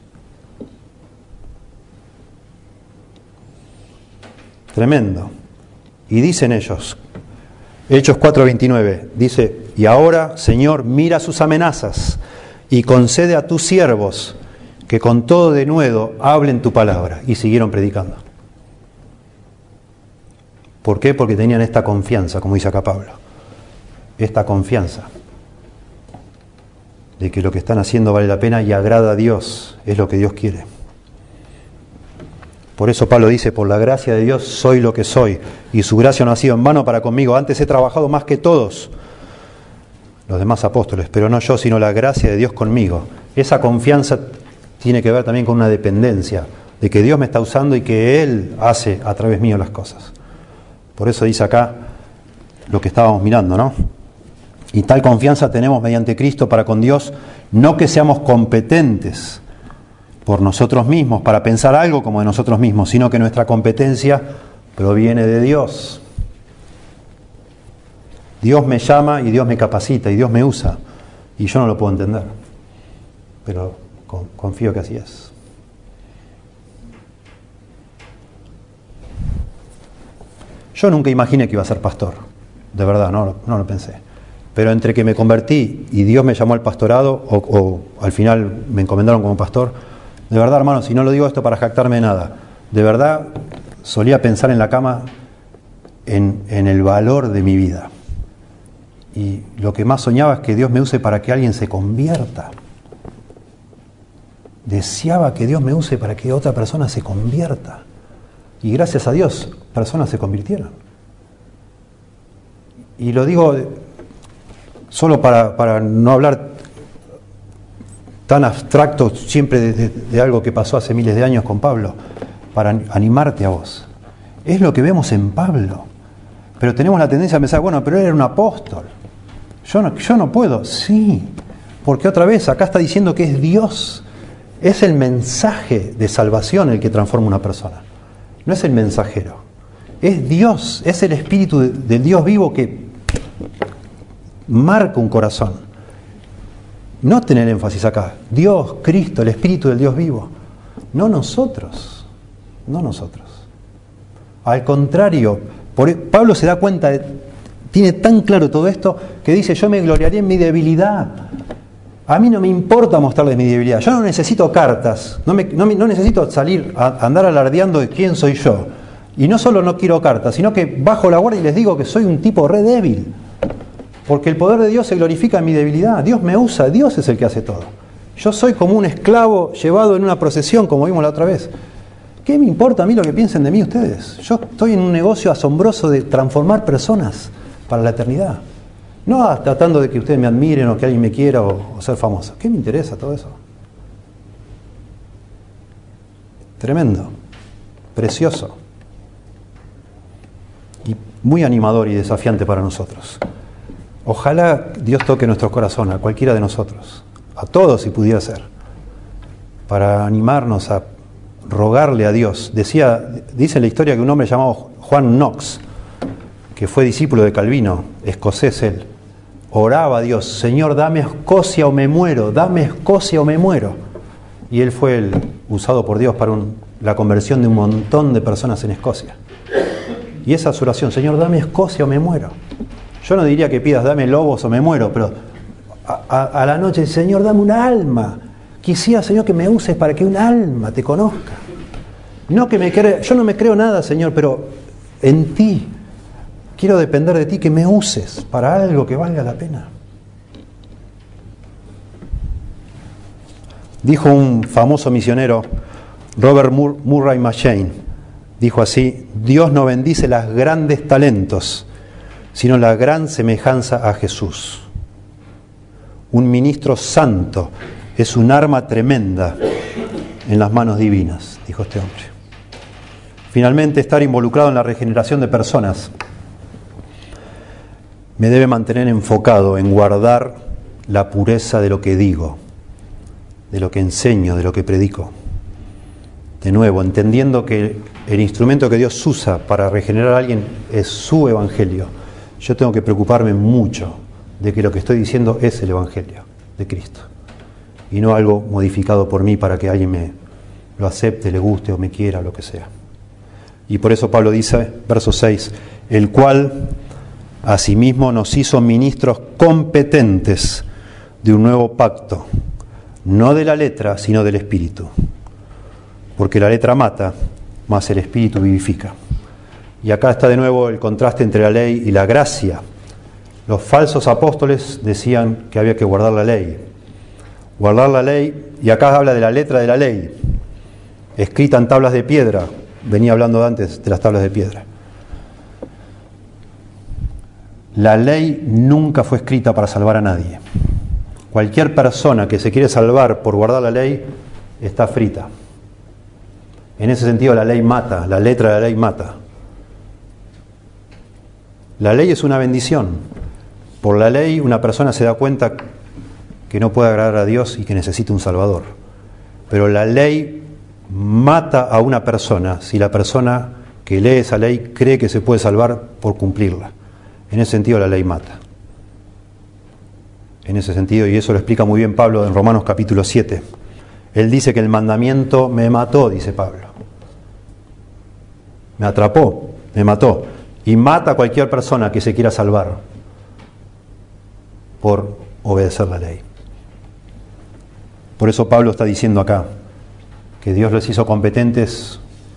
Tremendo. Y dicen ellos, Hechos 4:29, dice, y ahora, Señor, mira sus amenazas y concede a tus siervos que con todo denuedo hablen tu palabra. Y siguieron predicando. ¿Por qué? Porque tenían esta confianza, como dice acá Pablo. Esta confianza de que lo que están haciendo vale la pena y agrada a Dios, es lo que Dios quiere. Por eso Pablo dice, por la gracia de Dios soy lo que soy, y su gracia no ha sido en vano para conmigo. Antes he trabajado más que todos los demás apóstoles, pero no yo, sino la gracia de Dios conmigo. Esa confianza tiene que ver también con una dependencia, de que Dios me está usando y que Él hace a través mío las cosas. Por eso dice acá lo que estábamos mirando, ¿no? Y tal confianza tenemos mediante Cristo para con Dios, no que seamos competentes por nosotros mismos, para pensar algo como de nosotros mismos, sino que nuestra competencia proviene de Dios. Dios me llama y Dios me capacita y Dios me usa, y yo no lo puedo entender, pero confío que así es. Yo nunca imaginé que iba a ser pastor, de verdad, no lo pensé. Pero entre que me convertí y Dios me llamó al pastorado, o al final me encomendaron como pastor, de verdad, hermanos, y no lo digo esto para jactarme de nada, de verdad solía pensar en la cama en el valor de mi vida. Y lo que más soñaba es que Dios me use para que alguien se convierta. Deseaba que Dios me use para que otra persona se convierta. Y gracias a Dios, personas se convirtieron. Y lo digo solo para no hablar tan abstracto siempre de algo que pasó hace miles de años con Pablo, para animarte a vos. Es lo que vemos en Pablo. Pero tenemos la tendencia a pensar, bueno, pero él era un apóstol. Yo no puedo. Sí, porque otra vez acá está diciendo que es Dios. Es el mensaje de salvación el que transforma una persona. No es el mensajero. Es Dios, es el Espíritu del Dios vivo que marca un corazón. No tener énfasis acá. Dios, Cristo, el Espíritu del Dios vivo. No nosotros. No nosotros. Al contrario, Pablo se da cuenta, tiene tan claro todo esto, que dice, yo me gloriaré en mi debilidad. A mí no me importa mostrarles mi debilidad. Yo no necesito cartas. No necesito salir a andar alardeando de quién soy yo. Y no solo no quiero cartas, sino que bajo la guardia y les digo que soy un tipo re débil. Porque el poder de Dios se glorifica en mi debilidad. Dios me usa, Dios es el que hace todo. Yo soy como un esclavo llevado en una procesión, como vimos la otra vez. ¿Qué me importa a mí lo que piensen de mí ustedes? Yo estoy en un negocio asombroso de transformar personas para la eternidad. No tratando de que ustedes me admiren o que alguien me quiera o ser famoso. ¿Qué me interesa todo eso? Tremendo, precioso y muy animador y desafiante para nosotros. Ojalá Dios toque nuestro corazón, a cualquiera de nosotros, a todos si pudiera ser, para animarnos a rogarle a Dios. Dice en la historia que un hombre llamado Juan Knox, que fue discípulo de Calvino, escocés él, oraba a Dios, Señor, dame Escocia o me muero, dame Escocia o me muero. Y él fue usado por Dios para la conversión de un montón de personas en Escocia. Y esa es su oración, Señor, dame Escocia o me muero. Yo no diría que pidas, dame lobos o me muero, pero a la noche, Señor, dame un alma. Quisiera, Señor, que me uses para que un alma te conozca. No que yo no me creo nada, Señor, pero en ti quiero depender de ti, que me uses para algo que valga la pena. Dijo un famoso misionero, Robert Murray M'Cheyne, dijo así, Dios no bendice los grandes talentos, sino la gran semejanza a Jesús. Un ministro santo es un arma tremenda en las manos divinas, dijo este hombre. Finalmente, estar involucrado en la regeneración de personas me debe mantener enfocado en guardar la pureza de lo que digo, de lo que enseño, de lo que predico. De nuevo, entendiendo que el instrumento que Dios usa para regenerar a alguien es su evangelio, yo tengo que preocuparme mucho de que lo que estoy diciendo es el evangelio de Cristo y no algo modificado por mí para que alguien me lo acepte, le guste o me quiera, lo que sea. Y por eso Pablo dice, verso 6, el cual asimismo nos hizo ministros competentes de un nuevo pacto, no de la letra, sino del Espíritu. Porque la letra mata, mas el Espíritu vivifica. Y acá está de nuevo el contraste entre la ley y la gracia. Los falsos apóstoles decían que había que guardar la ley. Guardar la ley, y acá habla de la letra de la ley, escrita en tablas de piedra, venía hablando antes de las tablas de piedra. La ley nunca fue escrita para salvar a nadie. Cualquier persona que se quiere salvar por guardar la ley está frita. En ese sentido la ley mata, la letra de la ley mata. La ley es una bendición. Por la ley una persona se da cuenta que no puede agradar a Dios y que necesita un Salvador. Pero la ley mata a una persona si la persona que lee esa ley cree que se puede salvar por cumplirla. En ese sentido la ley mata. En ese sentido, y eso lo explica muy bien Pablo en Romanos capítulo 7. Él dice que el mandamiento me mató, dice Pablo. Me atrapó, me mató. Y mata a cualquier persona que se quiera salvar por obedecer la ley. Por eso Pablo está diciendo acá que Dios les hizo competentes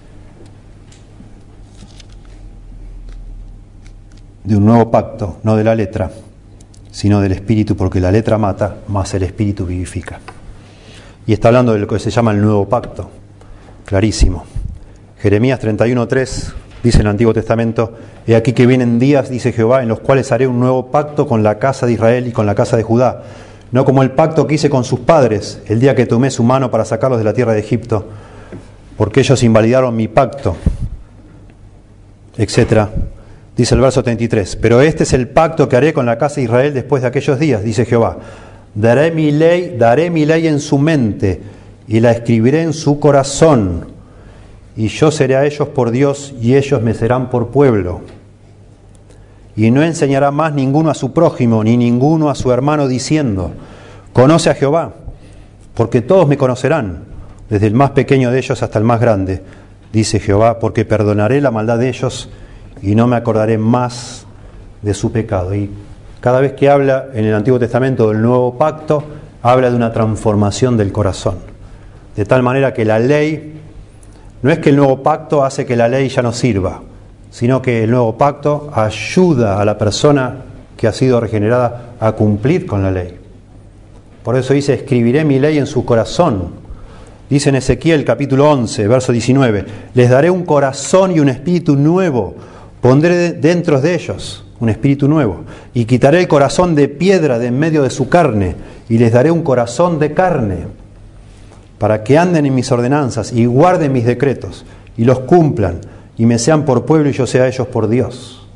de un nuevo pacto, no de la letra, sino del Espíritu, porque la letra mata, más el Espíritu vivifica. Y está hablando de lo que se llama el nuevo pacto, clarísimo. Jeremías 31:3 dice en el Antiguo Testamento: he aquí que vienen días, dice Jehová, en los cuales haré un nuevo pacto con la casa de Israel y con la casa de Judá, no como el pacto que hice con sus padres el día que tomé su mano para sacarlos de la tierra de Egipto, porque ellos invalidaron mi pacto, etcétera. Dice el verso 33, pero este es el pacto que haré con la casa de Israel después de aquellos días, dice Jehová. Daré mi ley en su mente y la escribiré en su corazón, y yo seré a ellos por Dios y ellos me serán por pueblo. Y no enseñará más ninguno a su prójimo ni ninguno a su hermano diciendo: conoce a Jehová, porque todos me conocerán, desde el más pequeño de ellos hasta el más grande, dice Jehová, porque perdonaré la maldad de ellos y no me acordaré más de su pecado. Y cada vez que habla en el Antiguo Testamento del nuevo pacto, habla de una transformación del corazón. De tal manera que la ley, no es que el nuevo pacto hace que la ley ya no sirva, sino que el nuevo pacto ayuda a la persona que ha sido regenerada a cumplir con la ley. Por eso dice: escribiré mi ley en su corazón. Dice en Ezequiel capítulo 11, verso 19, les daré un corazón y un espíritu nuevo, pondré dentro de ellos un espíritu nuevo, y quitaré el corazón de piedra de en medio de su carne, y les daré un corazón de carne, para que anden en mis ordenanzas y guarden mis decretos, y los cumplan, y me sean por pueblo y yo sea a ellos por Dios.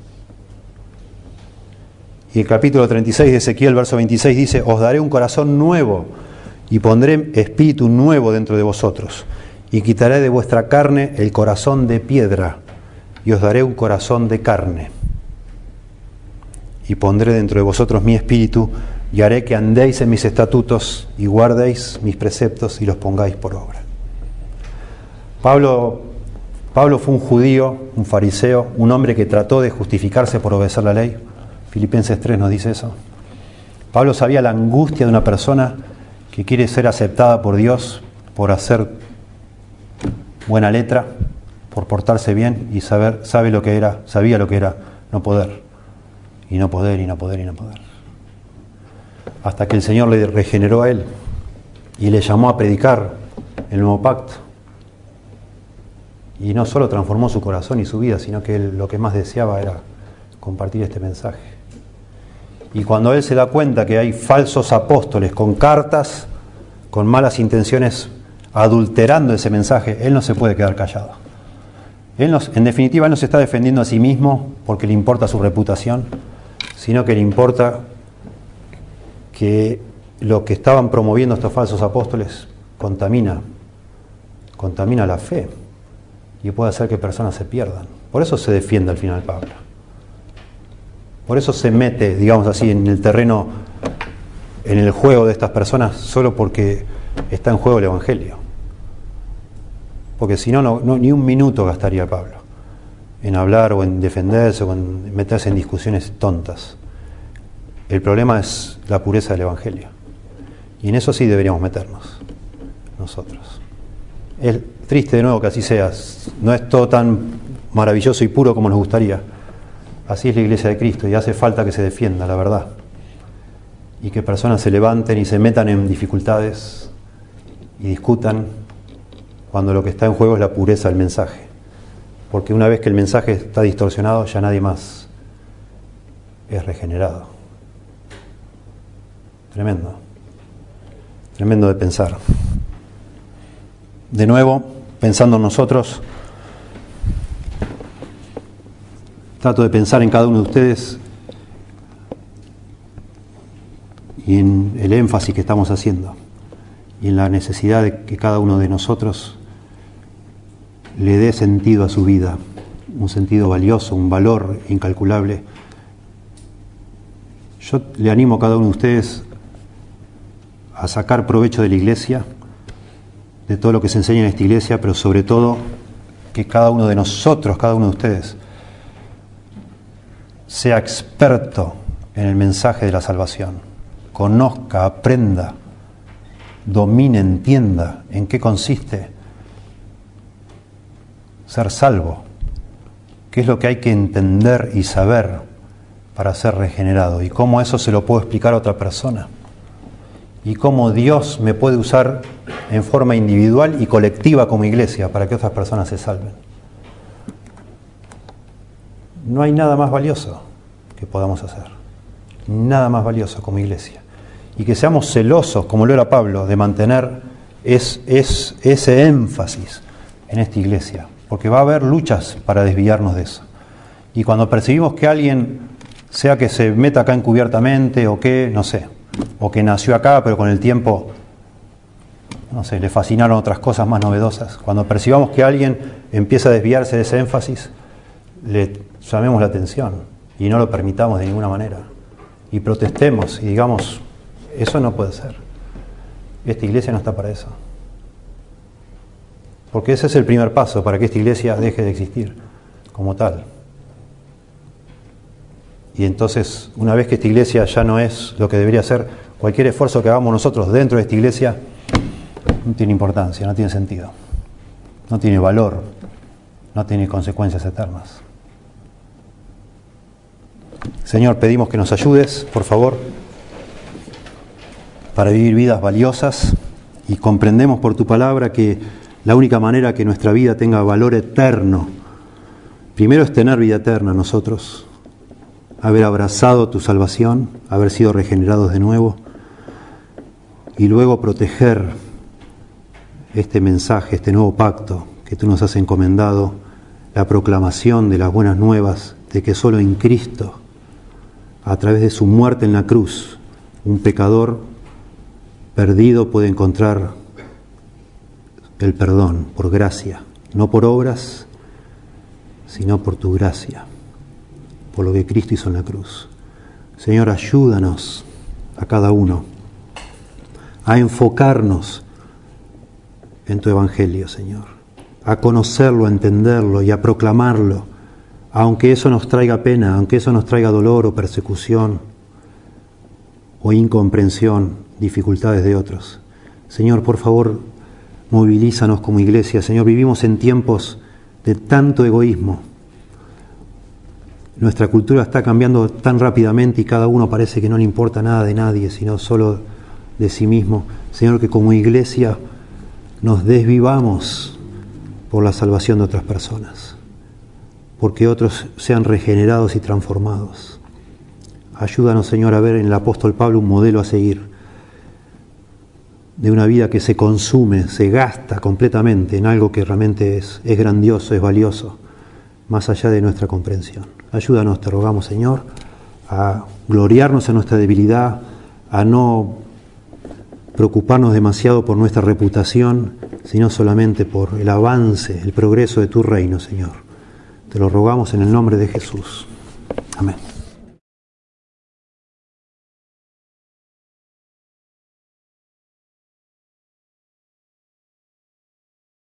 Y el capítulo 36 de Ezequiel, verso 26 dice: os daré un corazón nuevo, y pondré espíritu nuevo dentro de vosotros, y quitaré de vuestra carne el corazón de piedra, y os daré un corazón de carne. Y pondré dentro de vosotros mi espíritu, y haré que andéis en mis estatutos, y guardéis mis preceptos, y los pongáis por obra. Pablo fue un judío, un fariseo, un hombre que trató de justificarse por obedecer la ley. Filipenses 3 nos dice eso. Pablo sabía la angustia de una persona que quiere ser aceptada por Dios por hacer buena letra, por portarse bien, y sabía lo que era no poder, y no poder, y no poder, y no poder. Hasta que el Señor le regeneró a él y le llamó a predicar el nuevo pacto. Y no solo transformó su corazón y su vida, sino que él lo que más deseaba era compartir este mensaje. Y cuando él se da cuenta que hay falsos apóstoles con cartas, con malas intenciones, adulterando ese mensaje, él no se puede quedar callado. En definitiva, él no se está defendiendo a sí mismo porque le importa su reputación, sino que le importa que lo que estaban promoviendo estos falsos apóstoles contamina la fe y puede hacer que personas se pierdan. Por eso se defiende al final Pablo. Por eso se mete, digamos así, en el terreno, en el juego de estas personas, solo porque está en juego el Evangelio. Porque si no, ni un minuto gastaría Pablo en hablar o en defenderse o en meterse en discusiones tontas. El problema es la pureza del Evangelio. Y en eso sí deberíamos meternos nosotros. Es triste de nuevo que así sea. No es todo tan maravilloso y puro como nos gustaría. Así es la Iglesia de Cristo y hace falta que se defienda la verdad. Y que personas se levanten y se metan en dificultades y discutan cuando lo que está en juego es la pureza del mensaje. Porque una vez que el mensaje está distorsionado, ya nadie más es regenerado. Tremendo. Tremendo de pensar. De nuevo, pensando en nosotros, trato de pensar en cada uno de ustedes y en el énfasis que estamos haciendo y en la necesidad de que cada uno de nosotros le dé sentido a su vida, un sentido valioso, un valor incalculable. Yo le animo a cada uno de ustedes a sacar provecho de la iglesia, de todo lo que se enseña en esta iglesia, pero sobre todo que cada uno de nosotros, cada uno de ustedes, sea experto en el mensaje de la salvación, conozca, aprenda, domine, entienda en qué consiste ser salvo, qué es lo que hay que entender y saber para ser regenerado y cómo eso se lo puedo explicar a otra persona y cómo Dios me puede usar en forma individual y colectiva como iglesia para que otras personas se salven. No hay nada más valioso que podamos hacer, nada más valioso como iglesia, y que seamos celosos, como lo era Pablo, de mantener ese énfasis en esta iglesia, porque va a haber luchas para desviarnos de eso. Y cuando percibimos que alguien, sea que se meta acá encubiertamente o que, no sé, o que nació acá pero con el tiempo, no sé, le fascinaron otras cosas más novedosas, cuando percibamos que alguien empieza a desviarse de ese énfasis, le llamemos la atención y no lo permitamos de ninguna manera. Y protestemos y digamos, eso no puede ser. Esta iglesia no está para eso. Porque ese es el primer paso para que esta iglesia deje de existir como tal. Y entonces, una vez que esta iglesia ya no es lo que debería ser, cualquier esfuerzo que hagamos nosotros dentro de esta iglesia no tiene importancia, no tiene sentido, no tiene valor, no tiene consecuencias eternas. Señor, pedimos que nos ayudes, por favor, para vivir vidas valiosas, y comprendemos por tu palabra que la única manera que nuestra vida tenga valor eterno, primero es tener vida eterna nosotros, haber abrazado tu salvación, haber sido regenerados de nuevo, y luego proteger este mensaje, este nuevo pacto que tú nos has encomendado, la proclamación de las buenas nuevas de que solo en Cristo, a través de su muerte en la cruz, un pecador perdido puede encontrar el perdón por gracia, no por obras, sino por tu gracia, por lo que Cristo hizo en la cruz. Señor, ayúdanos a cada uno a enfocarnos en tu evangelio, Señor, a conocerlo, a entenderlo y a proclamarlo, aunque eso nos traiga pena, aunque eso nos traiga dolor o persecución o incomprensión, dificultades de otros. Señor, por favor, movilízanos como iglesia. Señor, vivimos en tiempos de tanto egoísmo. Nuestra cultura está cambiando tan rápidamente y cada uno parece que no le importa nada de nadie, sino solo de sí mismo. Señor, que como iglesia nos desvivamos por la salvación de otras personas, porque otros sean regenerados y transformados. Ayúdanos, Señor, a ver en el apóstol Pablo un modelo a seguir, de una vida que se consume, se gasta completamente en algo que realmente es grandioso, es valioso, más allá de nuestra comprensión. Ayúdanos, te rogamos, Señor, a gloriarnos en nuestra debilidad, a no preocuparnos demasiado por nuestra reputación, sino solamente por el avance, el progreso de tu reino, Señor. Te lo rogamos en el nombre de Jesús. Amén.